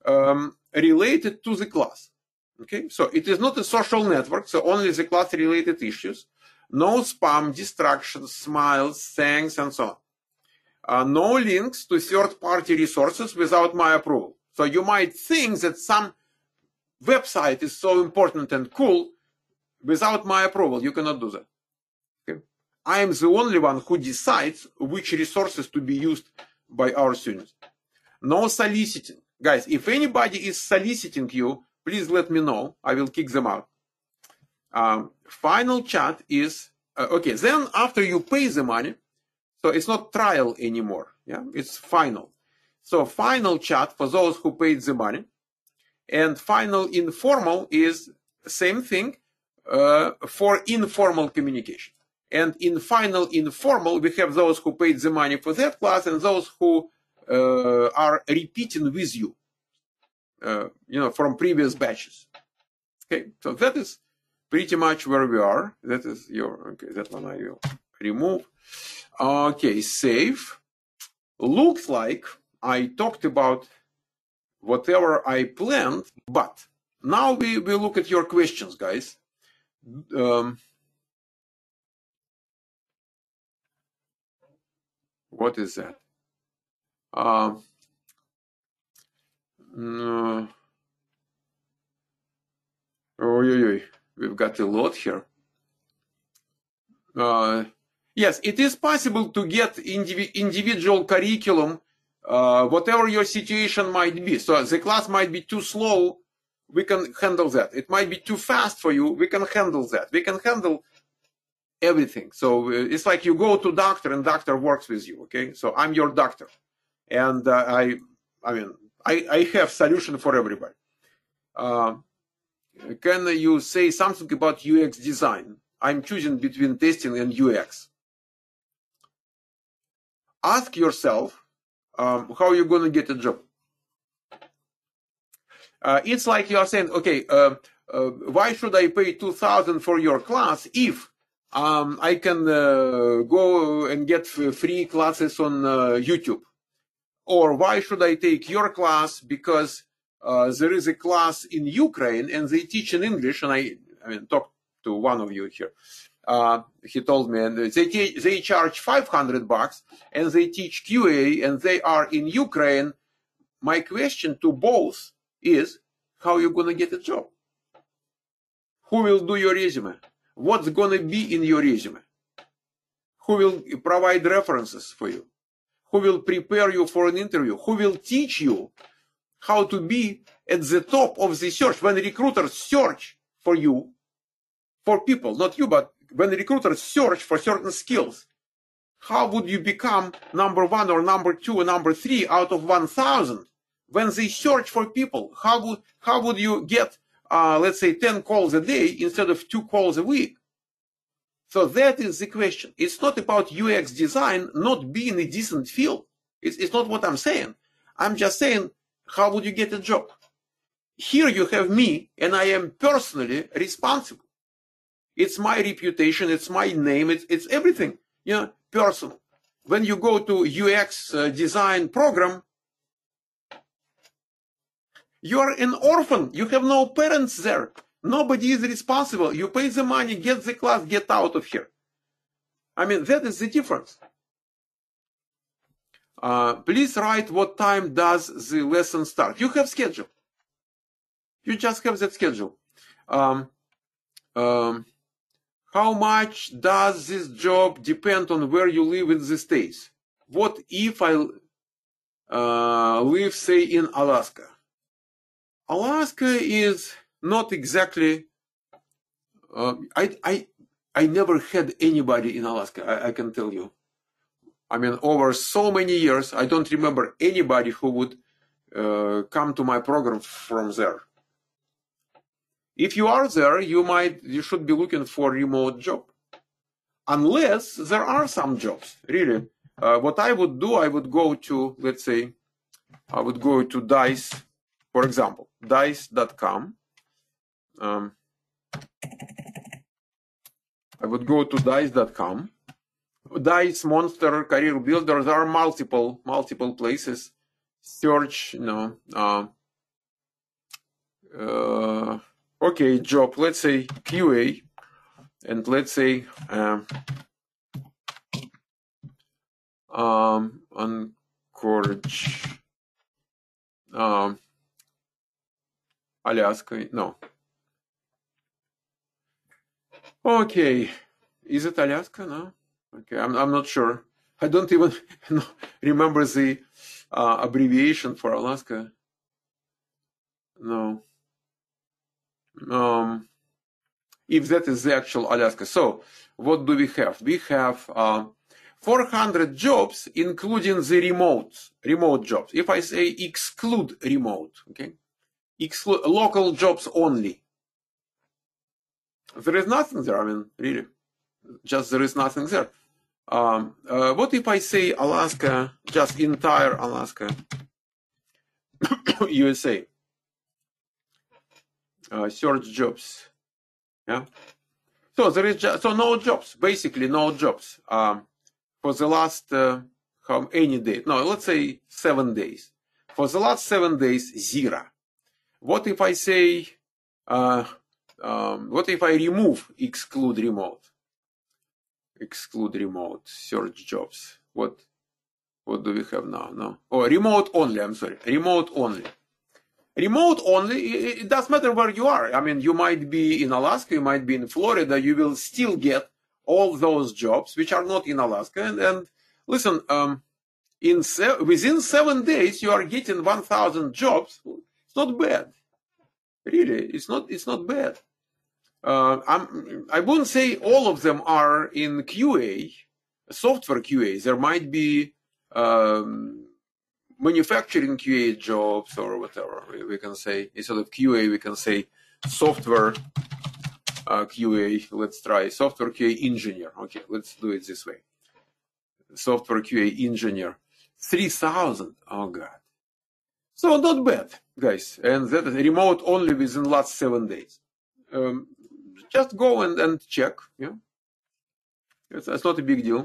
related to the class. Okay, so it is not a social network, so only the class-related issues. No spam, distractions, smiles, thanks, and so on. No links to third-party resources without my approval. So you might think that some website is so important and cool. Without my approval, you cannot do that. Okay? I am the only one who decides which resources to be used by our students. No soliciting. Guys, if anybody is soliciting you, please let me know. I will kick them out. Final chat is, okay, then after you pay the money, so it's not trial anymore. Yeah, it's final. So final chat for those who paid the money. And final informal is same thing for informal communication. And in final informal, we have those who paid the money for that class and those who are repeating with you, from previous batches. Okay, so that is pretty much where we are. That is okay, that one I will remove. Okay, save. Looks like I talked about whatever I planned, but now we will look at your questions, guys. What is that? No. We've got a lot here. Yes, it is possible to get individual curriculum, whatever your situation might be. So the class might be too slow, we can handle that. It might be too fast for you, we can handle that. We can handle everything. So it's like you go to doctor and doctor works with you, okay? So I'm your doctor. And I have solution for everybody. Can you say something about UX design? I'm choosing between testing and UX. Ask yourself how you're going to get a job. It's like you are saying, okay, why should I pay $2,000 for your class if I can go and get free classes on YouTube? Or why should I take your class because there is a class in Ukraine and they teach in English? And I talked to one of you here. He told me, and they charge $500 and they teach QA and they are in Ukraine. My question to both is, how are you going to get a job? Who will do your resume? What's going to be in your resume? Who will provide references for you? Who will prepare you for an interview? Who will teach you how to be at the top of the search? When recruiters search for you, for people, not you, but when recruiters search for certain skills, how would you become number 1 or number 2 or number 3 out of 1,000? When they search for people, how would you get, let's say, 10 calls a day instead of 2 calls a week? So that is the question. It's not about UX design not being a decent field. It's not what I'm saying. I'm just saying, how would you get a job? Here you have me, and I am personally responsible. It's my reputation, it's my name, it's everything, personal. When you go to UX design program, you are an orphan. You have no parents there. Nobody is responsible. You pay the money, get the class, get out of here. I mean, that is the difference. Please write what time does the lesson start. You have schedule. You just have that schedule. How much does this job depend on where you live in the States? What if I live, say, in Alaska? Alaska is not exactly. I never had anybody in Alaska. I can tell you. I mean, over so many years, I don't remember anybody who would come to my program from there. If you are there, you should be looking for a remote job, unless there are some jobs. Really, what I would do, I would go to, let's say, I would go to Dice, for example, dice.com. I would go to dice.com. Dice, Monster, Career Builder, there are multiple places. Search, okay, job, let's say QA, and let's say Anchorage, Alaska, no. Okay, is it Alaska? No. Okay, I'm not sure. I don't even remember the abbreviation for Alaska. No. If that is the actual Alaska. So what do we have? We have 400 jobs, including the remote jobs. If I say exclude remote, okay, exclude local jobs only, there is nothing there. I mean, really, just there is nothing there. What if I say Alaska, just entire Alaska, USA? Search jobs. Yeah. So there is no jobs. Basically, no jobs for the last how any day? No, let's say 7 days. For the last 7 days, zero. What if I say? What if I remove exclude remote? Exclude remote, search jobs. What do we have now? No. Oh, remote only. I'm sorry. Remote only. Remote only, it doesn't matter where you are. I mean, you might be in Alaska, you might be in Florida, you will still get all those jobs which are not in Alaska. And listen, within 7 days, you are getting 1,000 jobs. It's not bad. Really, it's not bad. I wouldn't say all of them are in QA, software QA. There might be manufacturing QA jobs or whatever we can say. Instead of QA, we can say software QA. Let's try software QA engineer. Okay, let's do it this way. Software QA engineer. 3,000. Oh, God. So not bad, guys. And that is remote only within the last 7 days. Just go and check. Yeah, that's not a big deal.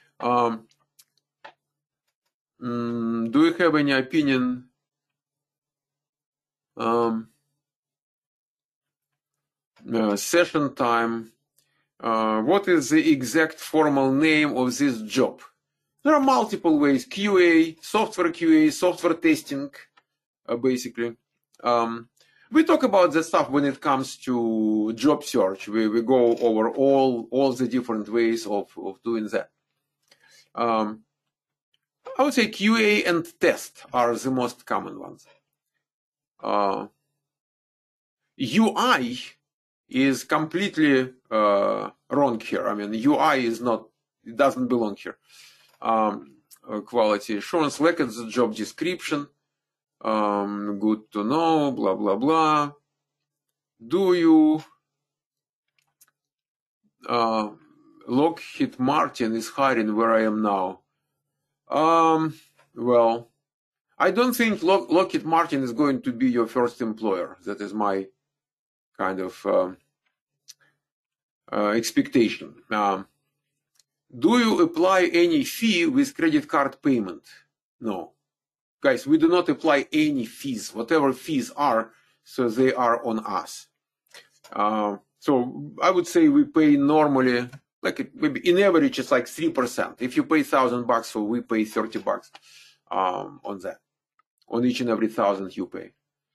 Do you have any opinion? Session time. What is the exact formal name of this job? There are multiple ways. QA, software testing, basically. We talk about the stuff when it comes to job search. We go over all the different ways of doing that. I would say QA and test are the most common ones. UI is completely wrong here. I mean, UI is not, it doesn't belong here. Quality assurance, look at the job description. Good to know, blah, blah, blah. Do you Lockheed Martin is hiring where I am now. Well, I don't think Lockheed Martin is going to be your first employer. That is my kind of expectation. Do you apply any fee with credit card payment? No. Guys, we do not apply any fees. Whatever fees are, so they are on us. So I would say we pay normally, like maybe in average, it's like 3%. If you pay $1,000, so we pay $30 on that, on each and every 1,000 you pay.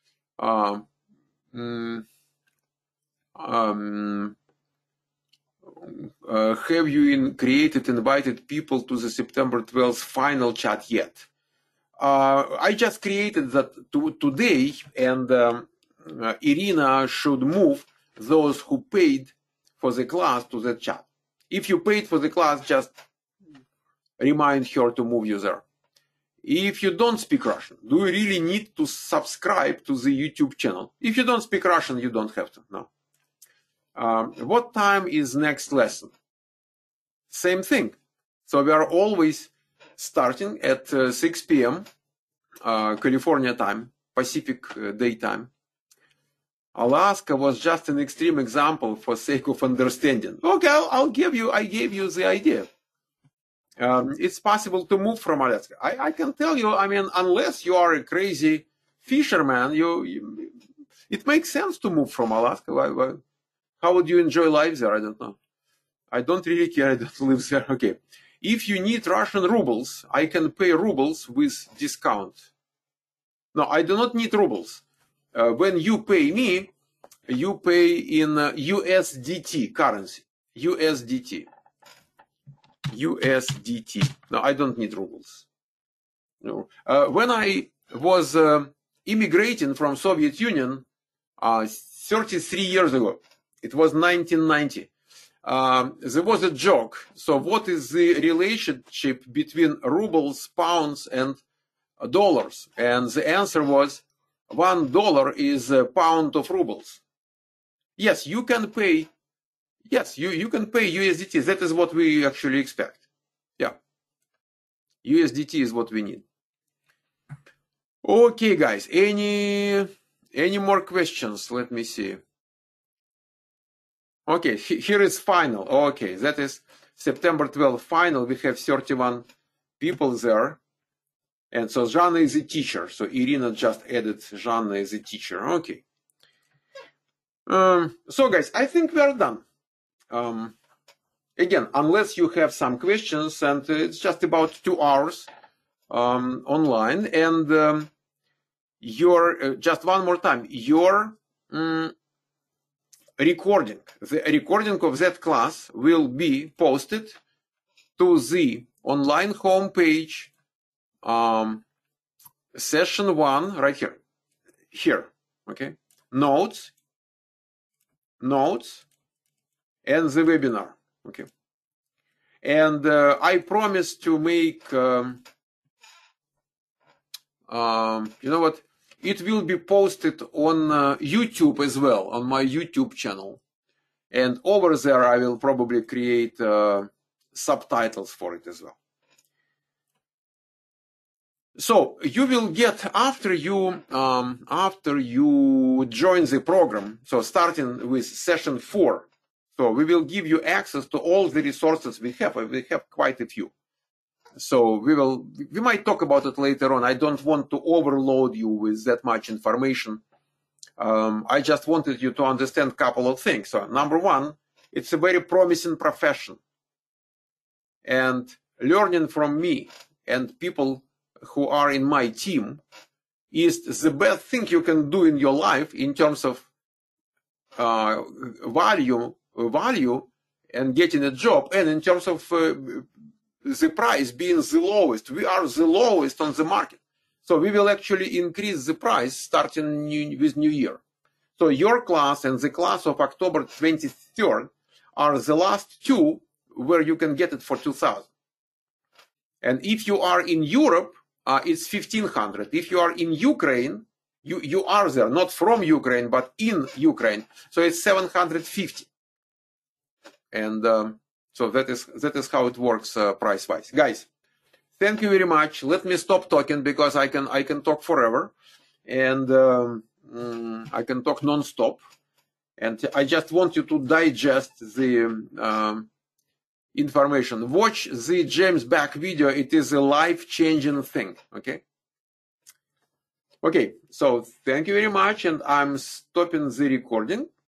Have you invited people to the September 12th final chat yet? I just created that today, and Irina should move those who paid for the class to the chat. If you paid for the class, just remind her to move you there. If you don't speak Russian, do you really need to subscribe to the YouTube channel? If you don't speak Russian, you don't have to, no. What time is next lesson? Same thing. So we are always starting at 6 p.m. California time, Pacific daytime. Alaska was just an extreme example for sake of understanding. Okay, I gave you the idea. It's possible to move from Alaska. I can tell you, I mean, unless you are a crazy fisherman, it makes sense to move from Alaska. How would you enjoy life there? I don't know. I don't really care. I don't live there. Okay. If you need Russian rubles, I can pay rubles with discount. No, I do not need rubles. When you pay me, you pay in USDT currency. USDT. No, I don't need rubles. No. When I was immigrating from Soviet Union 33 years ago, it was 1990. There was a joke. So what is the relationship between rubles, pounds, and dollars? And the answer was $1 is a pound of rubles. Yes, you can pay. Yes, you can pay USDT. That is what we actually expect. Yeah. USDT is what we need. Okay, guys. Any more questions? Let me see. Okay, here is final. Okay, that is September 12th final. We have 31 people there. And so Zhanna is a teacher. So Irina just added Zhanna as a teacher. Okay. So guys, I think we are done. Again, unless you have some questions, and it's just about 2 hours online. And just one more time, your recording, the recording of that class will be posted to the online homepage, session 1, right here, okay, notes, and the webinar, okay. And I promise to make, you know what, it will be posted on YouTube as well, on my YouTube channel. And over there, I will probably create subtitles for it as well. So you will get, after you join the program, so starting with session 4, so we will give you access to all the resources we have. We have quite a few. So we might talk about it later on. I don't want to overload you with that much information. I just wanted you to understand a couple of things. So number one, it's a very promising profession. And learning from me and people who are in my team is the best thing you can do in your life in terms of value and getting a job, and in terms of the price being the lowest. We are the lowest on the market. So we will actually increase the price starting with New Year. So your class and the class of October 23rd are the last 2 where you can get it for 2,000. And if you are in Europe, it's 1,500. If you are in Ukraine, you are there, not from Ukraine, but in Ukraine. So it's 750. And So that is how it works price-wise. Guys, thank you very much. Let me stop talking because I can talk forever, and I can talk non-stop. And I just want you to digest the information. Watch the James Back video. It is a life-changing thing. Okay. Okay. So thank you very much, and I'm stopping the recording.